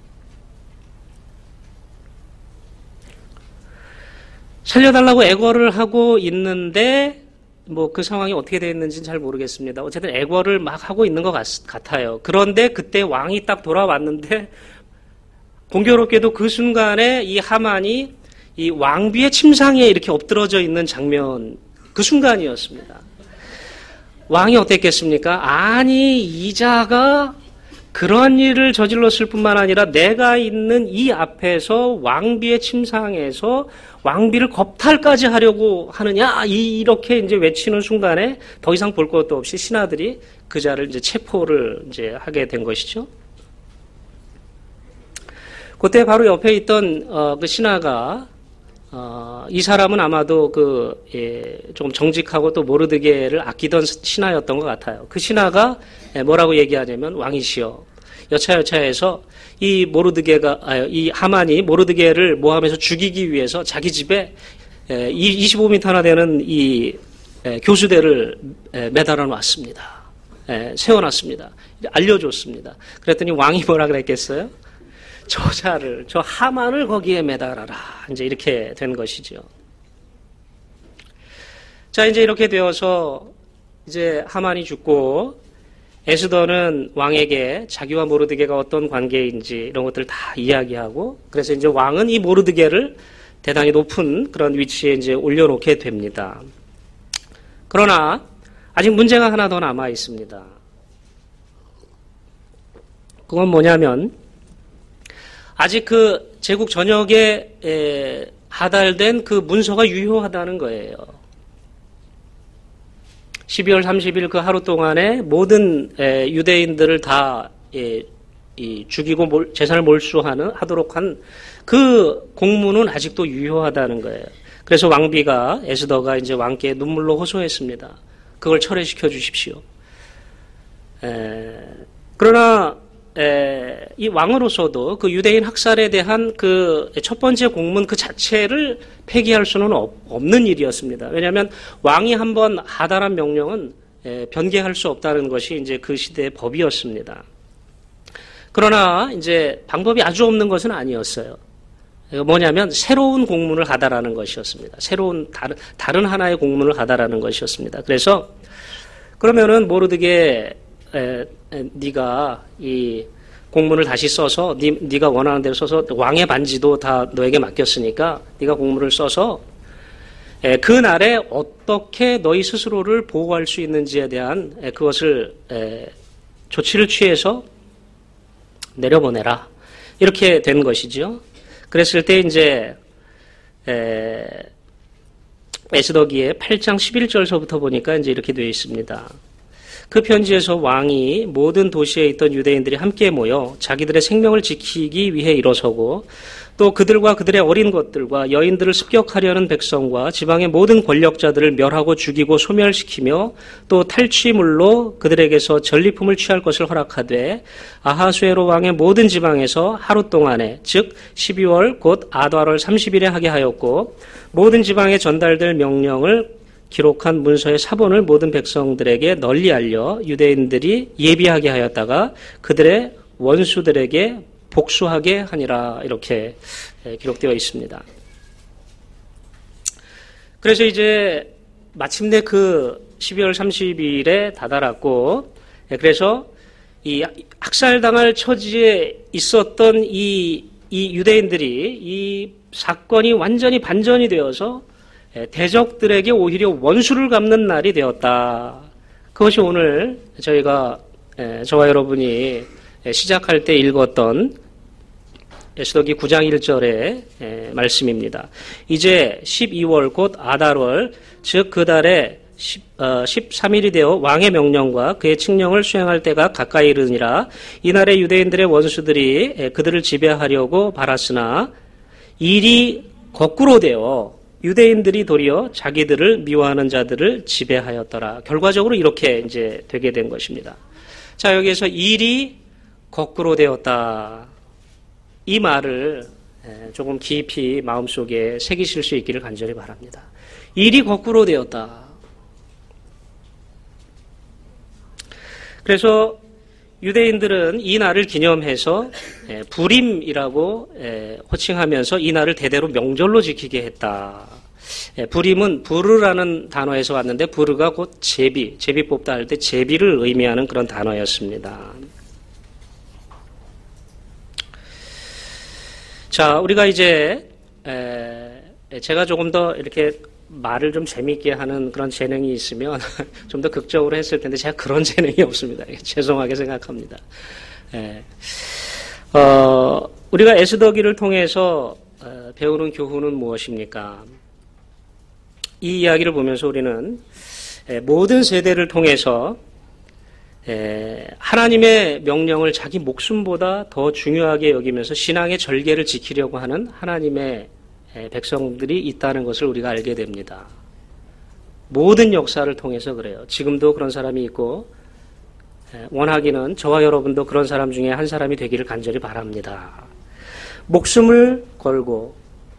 살려달라고 애걸을 하고 있는데 뭐 그 상황이 어떻게 되었는지는 잘 모르겠습니다. 어쨌든 애걸을 막 하고 있는 것 같아요. 그런데 그때 왕이 딱 돌아왔는데 공교롭게도 그 순간에 이 하만이 이 왕비의 침상에 이렇게 엎드러져 있는 장면, 그 순간이었습니다. 왕이 어땠겠습니까? 아니, 이 자가 그런 일을 저질렀을 뿐만 아니라 내가 있는 이 앞에서 왕비의 침상에서 왕비를 겁탈까지 하려고 하느냐? 이렇게 이제 외치는 순간에 더 이상 볼 것도 없이 신하들이 그 자를 이제 체포를 이제 하게 된 것이죠. 그때 바로 옆에 있던 그 신하가 이 사람은 아마도 좀 정직하고 또 모르드게를 아끼던 신하였던 것 같아요. 그 신하가 뭐라고 얘기하냐면 왕이시여 여차여차해서 이 하만이 모르드게를 모함해서 죽이기 위해서 자기 집에 25m나 되는 이 교수대를 매달아 놨습니다. 세워놨습니다. 알려줬습니다. 그랬더니 왕이 뭐라 그랬겠어요? 저 하만을 거기에 매달아라. 이제 이렇게 된 것이죠. 자, 이제 이렇게 되어서 이제 하만이 죽고 에스더는 왕에게 자기와 모르드게가 어떤 관계인지 이런 것들을 다 이야기하고 그래서 이제 왕은 이 모르드게를 대단히 높은 그런 위치에 이제 올려놓게 됩니다. 그러나 아직 문제가 하나 더 남아 있습니다. 그건 뭐냐면 아직 그 제국 전역에 하달된 그 문서가 유효하다는 거예요. 12월 30일 그 하루 동안에 모든 유대인들을 다 죽이고 재산을 하도록 한 그 공문은 아직도 유효하다는 거예요. 그래서 왕비가 에스더가 이제 왕께 눈물로 호소했습니다. 그걸 철회시켜 주십시오. 그러나 이 왕으로서도 그 유대인 학살에 대한 그 첫 번째 공문 그 자체를 폐기할 수는 없는 일이었습니다. 왜냐하면 왕이 한번 하달한 명령은 변개할 수 없다는 것이 이제 그 시대의 법이었습니다. 그러나 이제 방법이 아주 없는 것은 아니었어요. 뭐냐면 새로운 공문을 하다라는 것이었습니다. 새로운 다른 하나의 공문을 하다라는 것이었습니다. 그래서 그러면은 모르드게 네가 이 공문을 다시 써서 네가 원하는 대로 써서 왕의 반지도 다 너에게 맡겼으니까 네가 공문을 써서 그 날에 어떻게 너희 스스로를 보호할 수 있는지에 대한 그것을 조치를 취해서 내려보내라. 이렇게 된 것이죠. 그랬을 때 이제 에스더기의 8장 11절서부터 보니까 이제 이렇게 되어 있습니다. 그 편지에서 왕이 모든 도시에 있던 유대인들이 함께 모여 자기들의 생명을 지키기 위해 일어서고 또 그들과 그들의 어린 것들과 여인들을 습격하려는 백성과 지방의 모든 권력자들을 멸하고 죽이고 소멸시키며 또 탈취물로 그들에게서 전리품을 취할 것을 허락하되 아하수에로 왕의 모든 지방에서 하루 동안에 즉 12월 곧 아달월 30일에 하게 하였고 모든 지방에 전달될 명령을 기록한 문서의 사본을 모든 백성들에게 널리 알려 유대인들이 예비하게 하였다가 그들의 원수들에게 복수하게 하니라. 이렇게 기록되어 있습니다. 그래서 이제 마침내 그 12월 30일에 다다랐고 그래서 이 학살당할 처지에 있었던 이 유대인들이 이 사건이 완전히 반전이 되어서 대적들에게 오히려 원수를 갚는 날이 되었다. 그것이 오늘 저와 여러분이 시작할 때 읽었던 에스더기 9장 1절의 말씀입니다. 이제 12월 곧 아달월 즉 그 달에 13일이 되어 왕의 명령과 그의 칙령을 수행할 때가 가까이 이르니라. 이날에 유대인들의 원수들이 그들을 지배하려고 발았으나 일이 거꾸로 되어 유대인들이 도리어 자기들을 미워하는 자들을 지배하였더라. 결과적으로 이렇게 이제 되게 된 것입니다. 자, 여기에서 일이 거꾸로 되었다. 이 말을 조금 깊이 마음속에 새기실 수 있기를 간절히 바랍니다. 일이 거꾸로 되었다. 그래서 유대인들은 이 날을 기념해서 부림이라고 호칭하면서 이 날을 대대로 명절로 지키게 했다. 부림은 부르라는 단어에서 왔는데 부르가 곧 제비 뽑다 할 때 제비를 의미하는 그런 단어였습니다. 자, 우리가 이제 제가 조금 더 이렇게 말을 좀 재미있게 하는 그런 재능이 있으면 좀 더 극적으로 했을 텐데 제가 그런 재능이 없습니다. 죄송하게 생각합니다. 우리가 에스더기를 통해서 배우는 교훈은 무엇입니까? 이 이야기를 보면서 우리는 모든 세대를 통해서 하나님의 명령을 자기 목숨보다 더 중요하게 여기면서 신앙의 절개를 지키려고 하는 하나님의 백성들이 있다는 것을 우리가 알게 됩니다. 모든 역사를 통해서 그래요. 지금도 그런 사람이 있고 원하기는 저와 여러분도 그런 사람 중에 한 사람이 되기를 간절히 바랍니다. 목숨을 걸고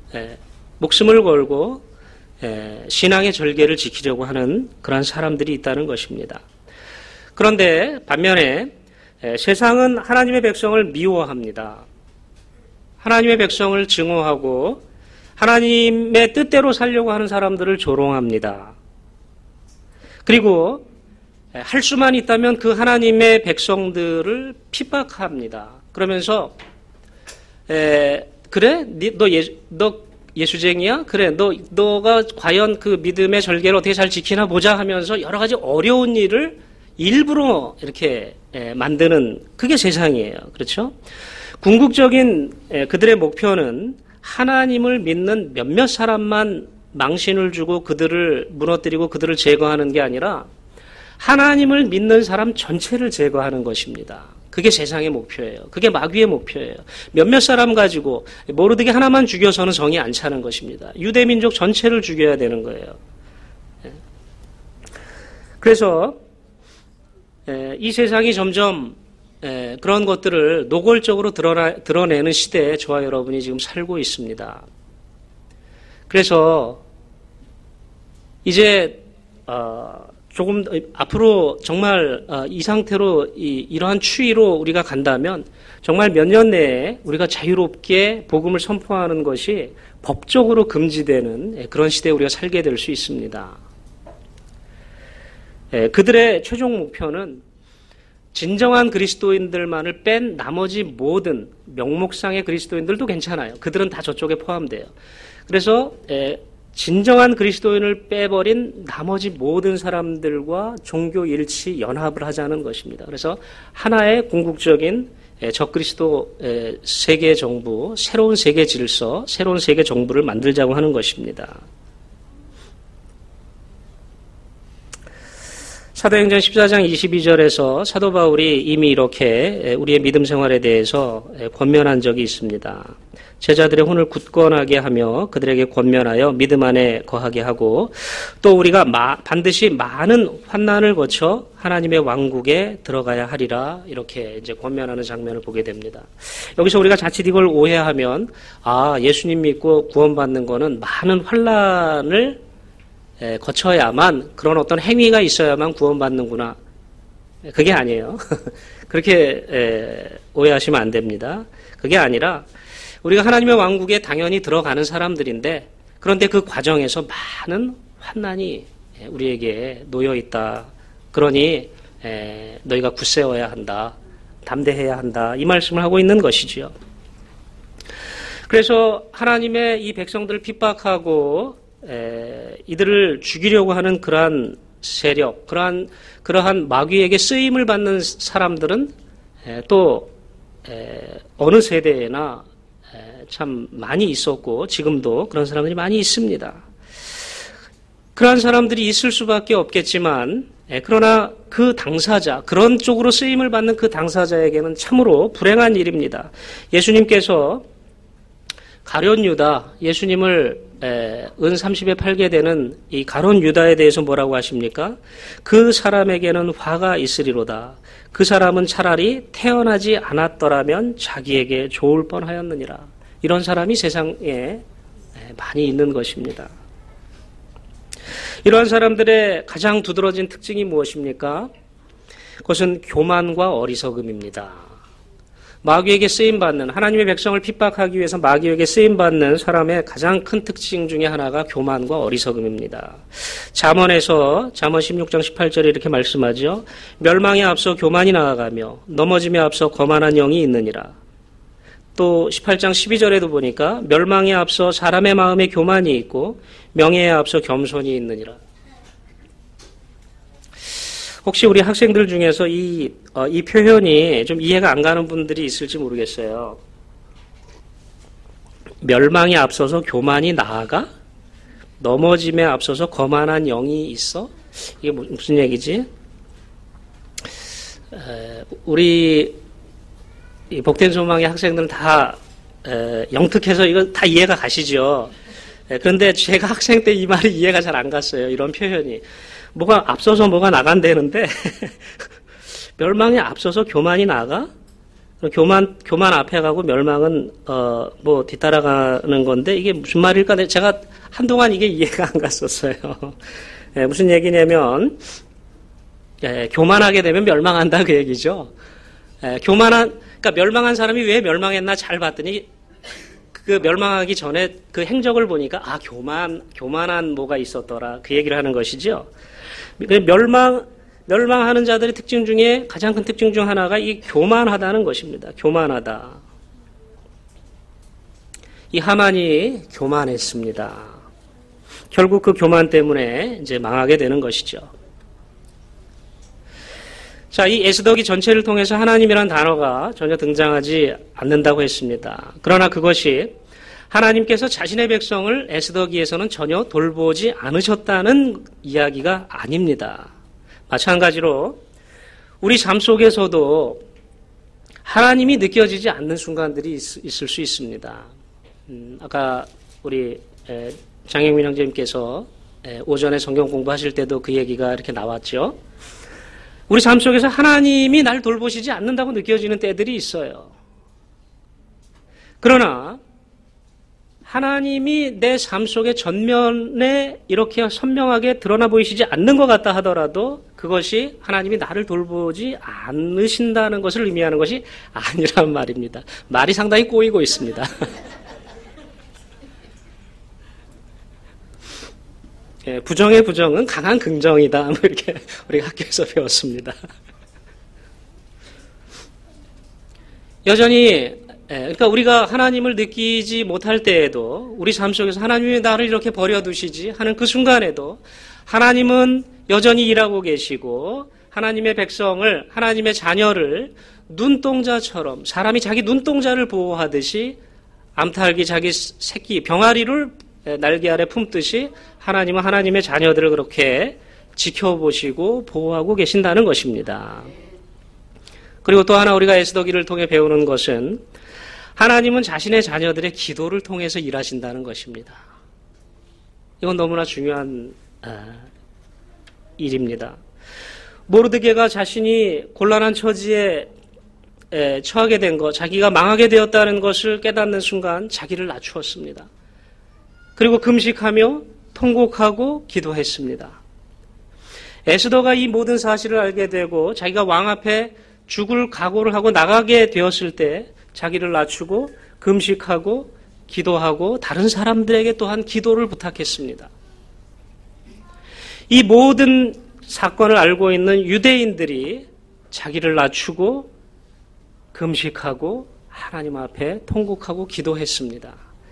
신앙의 절개를 지키려고 하는 그런 사람들이 있다는 것입니다. 그런데 반면에 세상은 하나님의 백성을 미워합니다. 하나님의 백성을 증오하고 하나님의 뜻대로 살려고 하는 사람들을 조롱합니다. 그리고 할 수만 있다면 그 하나님의 백성들을 핍박합니다. 그러면서 그래? 너 예수쟁이야? 그래, 너가 과연 그 믿음의 절개를 어떻게 잘 지키나 보자 하면서 여러 가지 어려운 일을 일부러 이렇게 만드는 그게 세상이에요. 그렇죠? 궁극적인 그들의 목표는 하나님을 믿는 몇몇 사람만 망신을 주고 그들을 무너뜨리고 그들을 제거하는 게 아니라 하나님을 믿는 사람 전체를 제거하는 것입니다. 그게 세상의 목표예요. 그게 마귀의 목표예요. 몇몇 사람 가지고 모르드게 하나만 죽여서는 정이 안 차는 것입니다. 유대민족 전체를 죽여야 되는 거예요. 그래서 이 세상이 점점 그런 것들을 노골적으로 드러내는 시대에 저와 여러분이 지금 살고 있습니다. 그래서 이제 조금 앞으로 정말 이 상태로 이러한 추이로 우리가 간다면 정말 몇 년 내에 우리가 자유롭게 복음을 선포하는 것이 법적으로 금지되는 그런 시대에 우리가 살게 될 수 있습니다. 그들의 최종 목표는 진정한 그리스도인들만을 뺀 나머지 모든 명목상의 그리스도인들도 괜찮아요. 그들은 다 저쪽에 포함돼요. 그래서 진정한 그리스도인을 빼버린 나머지 모든 사람들과 종교 일치 연합을 하자는 것입니다. 그래서 하나의 궁극적인 적그리스도 세계 정부, 새로운 세계 질서, 새로운 세계 정부를 만들자고 하는 것입니다. 사도행전 14장 22절에서 사도 바울이 이미 이렇게 우리의 믿음 생활에 대해서 권면한 적이 있습니다. 제자들의 혼을 굳건하게 하며 그들에게 권면하여 믿음 안에 거하게 하고 또 우리가 반드시 많은 환난을 거쳐 하나님의 왕국에 들어가야 하리라 이렇게 이제 권면하는 장면을 보게 됩니다. 여기서 우리가 자칫 이걸 오해하면 예수님 믿고 구원받는 거는 많은 환난을 거쳐야만 그런 어떤 행위가 있어야만 구원받는구나. 그게 아니에요. 그렇게 오해하시면 안 됩니다. 그게 아니라 우리가 하나님의 왕국에 당연히 들어가는 사람들인데 그런데 그 과정에서 많은 환난이 우리에게 놓여 있다. 그러니 너희가 굳세어야 한다. 담대해야 한다. 이 말씀을 하고 있는 것이지요. 그래서 하나님의 이 백성들을 핍박하고 이들을 죽이려고 하는 그러한 세력, 그러한 마귀에게 쓰임을 받는 사람들은 또 어느 세대에나 참 많이 있었고 지금도 그런 사람들이 많이 있습니다. 그러한 사람들이 있을 수밖에 없겠지만 그러나 그 당사자, 그런 쪽으로 쓰임을 받는 그 당사자에게는 참으로 불행한 일입니다. 예수님께서 가룟 유다, 예수님을 은 30에 팔게 되는 이 가룟 유다에 대해서 뭐라고 하십니까? 그 사람에게는 화가 있으리로다. 그 사람은 차라리 태어나지 않았더라면 자기에게 좋을 뻔하였느니라. 이런 사람이 세상에 많이 있는 것입니다. 이러한 사람들의 가장 두드러진 특징이 무엇입니까? 그것은 교만과 어리석음입니다. 마귀에게 쓰임받는, 하나님의 백성을 핍박하기 위해서 마귀에게 쓰임받는 사람의 가장 큰 특징 중에 하나가 교만과 어리석음입니다. 잠언에서 잠언 16장 18절에 이렇게 말씀하죠. 멸망에 앞서 교만이 나아가며 넘어짐에 앞서 거만한 영이 있느니라. 또 18장 12절에도 보니까 멸망에 앞서 사람의 마음에 교만이 있고 명예에 앞서 겸손이 있느니라. 혹시 우리 학생들 중에서 이 표현이 좀 이해가 안 가는 분들이 있을지 모르겠어요. 멸망에 앞서서 교만이 나아가? 넘어짐에 앞서서 거만한 영이 있어? 이게 무슨 얘기지? 우리 복된 소망의 학생들은 다 영특해서 이거 다 이해가 가시죠? 그런데 제가 학생 때 이 말이 이해가 잘 안 갔어요. 이런 표현이. 뭐가 앞서서 뭐가 나간다는데 멸망에 앞서서 교만이 나가? 교만 앞에 가고 멸망은 뭐 뒤따라가는 건데 이게 무슨 말일까? 제가 한동안 이게 이해가 안 갔었어요. 무슨 얘기냐면 교만하게 되면 멸망한다 그 얘기죠. 그러니까 멸망한 사람이 왜 멸망했나 잘 봤더니 그 멸망하기 전에 그 행적을 보니까 교만한 뭐가 있었더라 그 얘기를 하는 것이죠. 멸망하는 자들의 특징 중에 가장 큰 특징 중 하나가 이 교만하다는 것입니다. 교만하다. 이 하만이 교만했습니다. 결국 그 교만 때문에 이제 망하게 되는 것이죠. 자, 이 에스더기 전체를 통해서 하나님이란 단어가 전혀 등장하지 않는다고 했습니다. 그러나 그것이 하나님께서 자신의 백성을 에스더기에서는 전혀 돌보지 않으셨다는 이야기가 아닙니다. 마찬가지로 우리 삶 속에서도 하나님이 느껴지지 않는 순간들이 있을 수 있습니다. 아까 우리 장영민 형제님께서 오전에 성경 공부하실 때도 그 얘기가 이렇게 나왔죠. 우리 삶 속에서 하나님이 날 돌보시지 않는다고 느껴지는 때들이 있어요. 그러나 하나님이 내 삶 속의 전면에 이렇게 선명하게 드러나 보이시지 않는 것 같다 하더라도 그것이 하나님이 나를 돌보지 않으신다는 것을 의미하는 것이 아니란 말입니다. 말이 상당히 꼬이고 있습니다. 부정의 부정은 강한 긍정이다. 뭐 이렇게 우리가 학교에서 배웠습니다. 여전히 그러니까 우리가 하나님을 느끼지 못할 때에도 우리 삶 속에서 하나님이 나를 이렇게 버려두시지 하는 그 순간에도 하나님은 여전히 일하고 계시고 하나님의 백성을 하나님의 자녀를 눈동자처럼 사람이 자기 눈동자를 보호하듯이 암탉이 자기 새끼 병아리를 날개 아래 품듯이 하나님은 하나님의 자녀들을 그렇게 지켜보시고 보호하고 계신다는 것입니다. 그리고 또 하나 우리가 에스더기를 통해 배우는 것은 하나님은 자신의 자녀들의 기도를 통해서 일하신다는 것입니다. 이건 너무나 중요한 일입니다. 모르드게가 자신이 곤란한 처지에 처하게 된 것, 자기가 망하게 되었다는 것을 깨닫는 순간 자기를 낮추었습니다. 그리고 금식하며 통곡하고 기도했습니다. 에스더가 이 모든 사실을 알게 되고 자기가 왕 앞에 죽을 각오를 하고 나가게 되었을 때 자기를 낮추고 금식하고 기도하고 다른 사람들에게 또한 기도를 부탁했습니다. 이 모든 사건을 알고 있는 유대인들이 자기를 낮추고 금식하고 하나님 앞에 통곡하고 기도했습니다.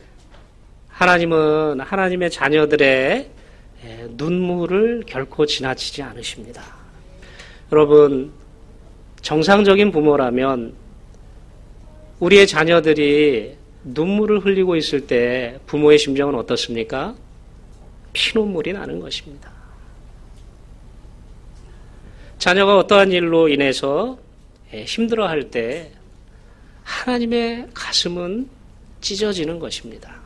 하나님은 하나님의 자녀들의 눈물을 결코 지나치지 않으십니다. 여러분, 정상적인 부모라면 우리의 자녀들이 눈물을 흘리고 있을 때 부모의 심정은 어떻습니까? 피눈물이 나는 것입니다. 자녀가 어떠한 일로 인해서 힘들어할 때 하나님의 가슴은 찢어지는 것입니다.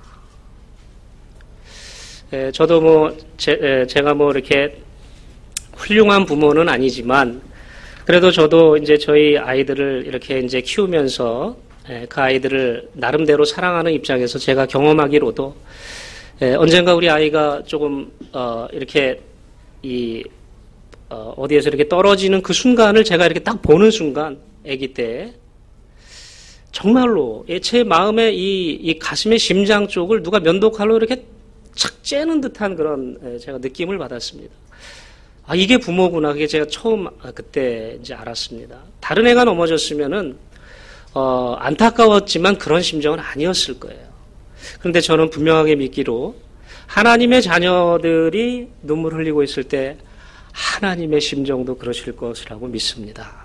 저도 제가 이렇게 훌륭한 부모는 아니지만 그래도 저도 이제 저희 아이들을 이렇게 이제 키우면서 그 아이들을 나름대로 사랑하는 입장에서 제가 경험하기로도 언젠가 우리 아이가 조금 이렇게 어디에서 이렇게 떨어지는 그 순간을 제가 이렇게 딱 보는 순간, 아기 때 정말로 제 마음의 이 가슴의 심장 쪽을 누가 면도칼로 이렇게 착 째는 듯한 그런 제가 느낌을 받았습니다. 아, 이게 부모구나. 그게 제가 처음 그때 이제 알았습니다. 다른 애가 넘어졌으면은 안타까웠지만 그런 심정은 아니었을 거예요. 그런데 저는 분명하게 믿기로 하나님의 자녀들이 눈물 흘리고 있을 때 하나님의 심정도 그러실 것이라고 믿습니다.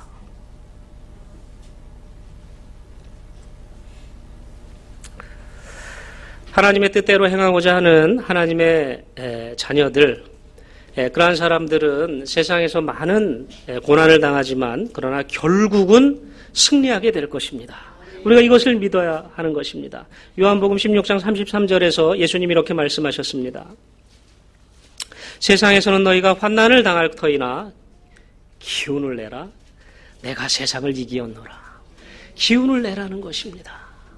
하나님의 뜻대로 행하고자 하는 하나님의 자녀들, 그러한 사람들은 세상에서 많은 고난을 당하지만 그러나 결국은 승리하게 될 것입니다. 우리가 이것을 믿어야 하는 것입니다. 요한복음 16장 33절에서 예수님이 이렇게 말씀하셨습니다. 세상에서는 너희가 환난을 당할 터이나 기운을 내라. 내가 세상을 이기었노라. 기운을 내라는 것입니다.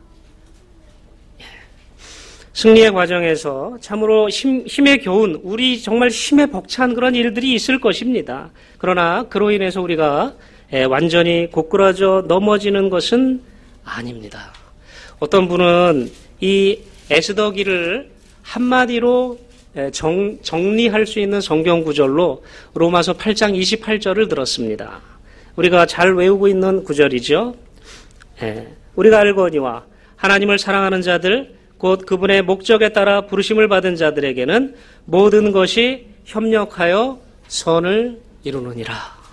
승리의 과정에서 참으로 힘에 겨운 우리 정말 힘에 벅찬 그런 일들이 있을 것입니다. 그러나 그로 인해서 우리가 완전히 고꾸라져 넘어지는 것은 아닙니다. 어떤 분은 이 에스더기를 한마디로 정리할 수 있는 성경 구절로 로마서 8장 28절을 들었습니다. 우리가 잘 외우고 있는 구절이죠. 우리가 알거니와 하나님을 사랑하는 자들 곧 그분의 목적에 따라 부르심을 받은 자들에게는 모든 것이 협력하여 선을 이루느니라.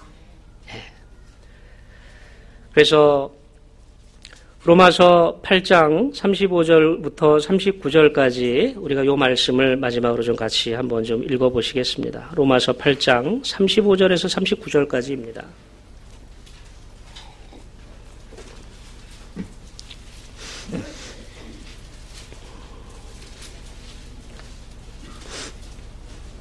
그래서 로마서 8장 35절부터 39절까지 우리가 이 말씀을 마지막으로 좀 같이 한번 좀 읽어보시겠습니다. 로마서 8장 35절에서 39절까지입니다.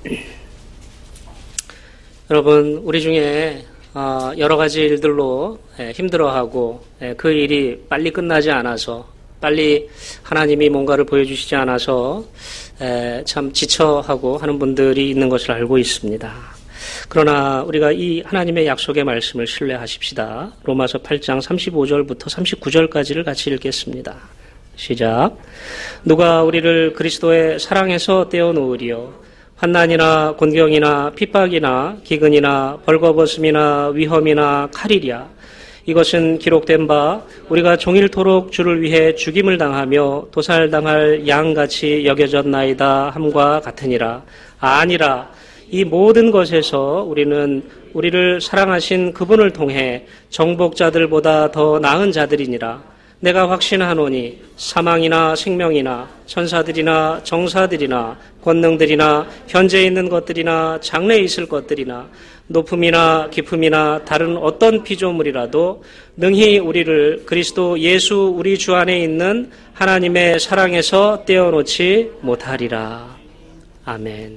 여러분, 우리 중에 여러 가지 일들로 힘들어하고 그 일이 빨리 끝나지 않아서, 빨리 하나님이 뭔가를 보여주시지 않아서 참 지쳐하고 하는 분들이 있는 것을 알고 있습니다. 그러나 우리가 이 하나님의 약속의 말씀을 신뢰하십시다. 로마서 8장 35절부터 39절까지를 같이 읽겠습니다. 시작. 누가 우리를 그리스도의 사랑에서 떼어놓으리요. 환난이나 곤경이나 핍박이나 기근이나 벌거벗음이나 위험이나 칼이랴. 이것은 기록된 바 우리가 종일토록 주를 위해 죽임을 당하며 도살당할 양같이 여겨졌나이다 함과 같으니라. 아니라 이 모든 것에서 우리는 우리를 사랑하신 그분을 통해 정복자들보다 더 나은 자들이니라. 내가 확신하노니 사망이나 생명이나 천사들이나 정사들이나 권능들이나 현재 있는 것들이나 장래에 있을 것들이나 높음이나 깊음이나 다른 어떤 피조물이라도 능히 우리를 그리스도 예수 우리 주 안에 있는 하나님의 사랑에서 떼어놓지 못하리라. 아멘.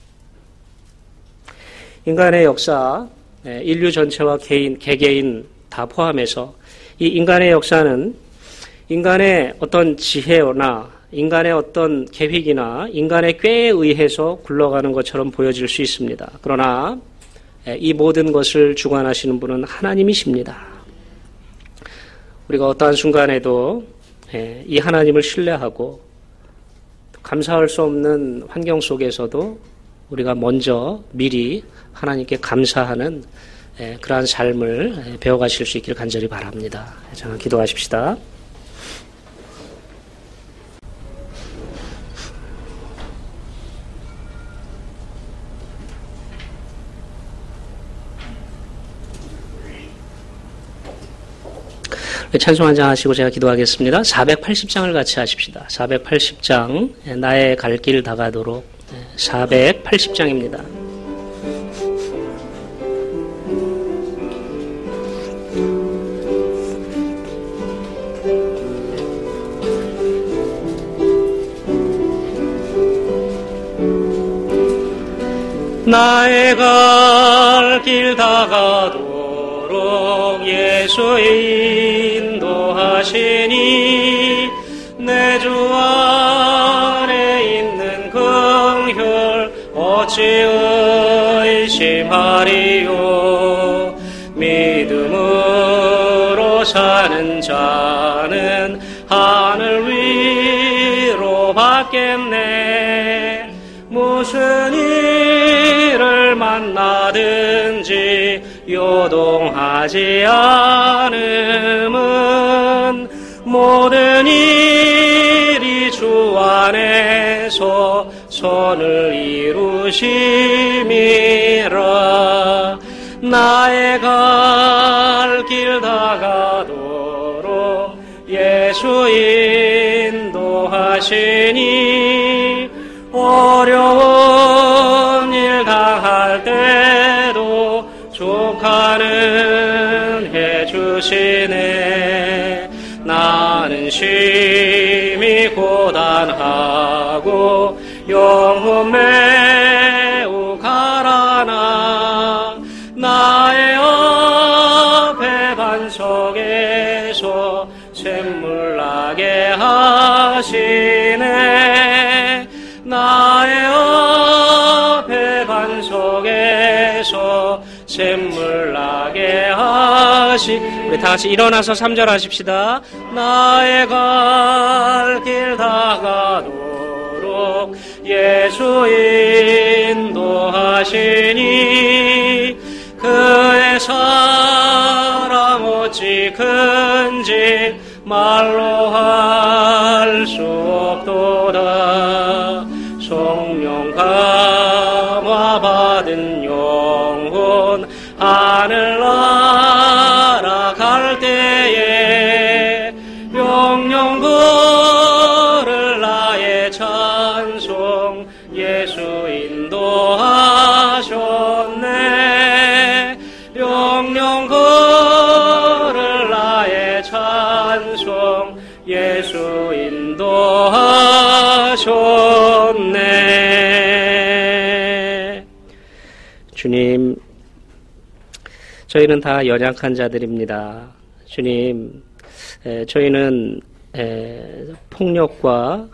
인간의 역사, 인류 전체와 개개인 다 포함해서 이 인간의 역사는 인간의 어떤 지혜나 인간의 어떤 계획이나 인간의 꾀에 의해서 굴러가는 것처럼 보여질 수 있습니다. 그러나 이 모든 것을 주관하시는 분은 하나님이십니다. 우리가 어떠한 순간에도 이 하나님을 신뢰하고 감사할 수 없는 환경 속에서도 우리가 먼저 미리 하나님께 감사하는 그러한 삶을 배워가실 수 있기를 간절히 바랍니다. 잠깐 기도하십시다. 찬송 한장 하시고 제가 기도하겠습니다. 480장을 같이 하십시다. 480장, 나의 갈 길 다가도록. 480장입니다. 나의 갈 길 다가도록 예수 인도하시니 내 주 안에 있는 긍휼 어찌 의심하리요. 믿음으로 사는 자는 하늘 위로 받겠네. 무슨 일을 만나든지 요동하지 않음은 모든 일이 주 안에서 선을 이루심이라. 나의 갈 길 다가도록 예수 인도하시니 어려운 일 당할 때도 족하는 해주시네. 나는 심히 고단하고 영혼 매우 가라나 나의 앞에 반석에서 샘물 나게 하시네. 나의 앞에 반석에서 샘물 나게 하시. 우리 다 같이 일어나서 3절 하십시다. 나의 갈 길 다가도록 예수 인도하시니 그의 사랑 어찌 큰지 말로 할 수 없도다. 성령 감화 받은 영혼 하늘 날아갈 때에 영영 걸을 나의 찬송 예수 인도하셨네. 영영 걸을 나의 찬송 예수 인도하셨네. 주님, 저희는 다 연약한 자들입니다. 주님, 저희는 폭력과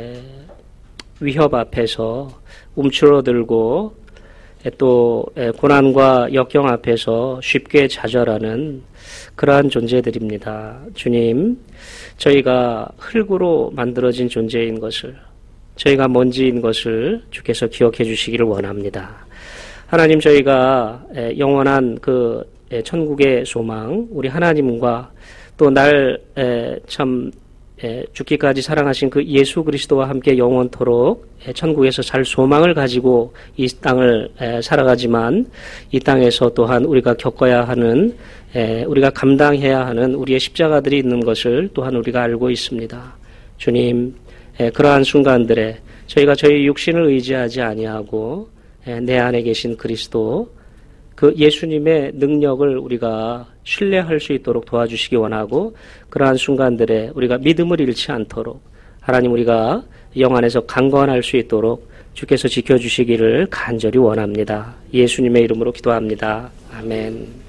위협 앞에서 움츠러들고 또 고난과 역경 앞에서 쉽게 좌절하는 그러한 존재들입니다. 주님, 저희가 흙으로 만들어진 존재인 것을, 저희가 먼지인 것을 주께서 기억해 주시기를 원합니다. 하나님, 저희가 영원한 그 천국의 소망, 우리 하나님과 또 날 참 죽기까지 사랑하신 그 예수 그리스도와 함께 영원토록 천국에서 살 소망을 가지고 이 땅을 살아가지만, 이 땅에서 또한 우리가 겪어야 하는, 우리가 감당해야 하는 우리의 십자가들이 있는 것을 또한 우리가 알고 있습니다. 주님, 그러한 순간들에 저희가 저희 육신을 의지하지 아니하고 내 안에 계신 그리스도, 그 예수님의 능력을 우리가 신뢰할 수 있도록 도와주시기 원하고, 그러한 순간들에 우리가 믿음을 잃지 않도록 하나님, 우리가 영 안에서 강건할 수 있도록 주께서 지켜주시기를 간절히 원합니다. 예수님의 이름으로 기도합니다. 아멘.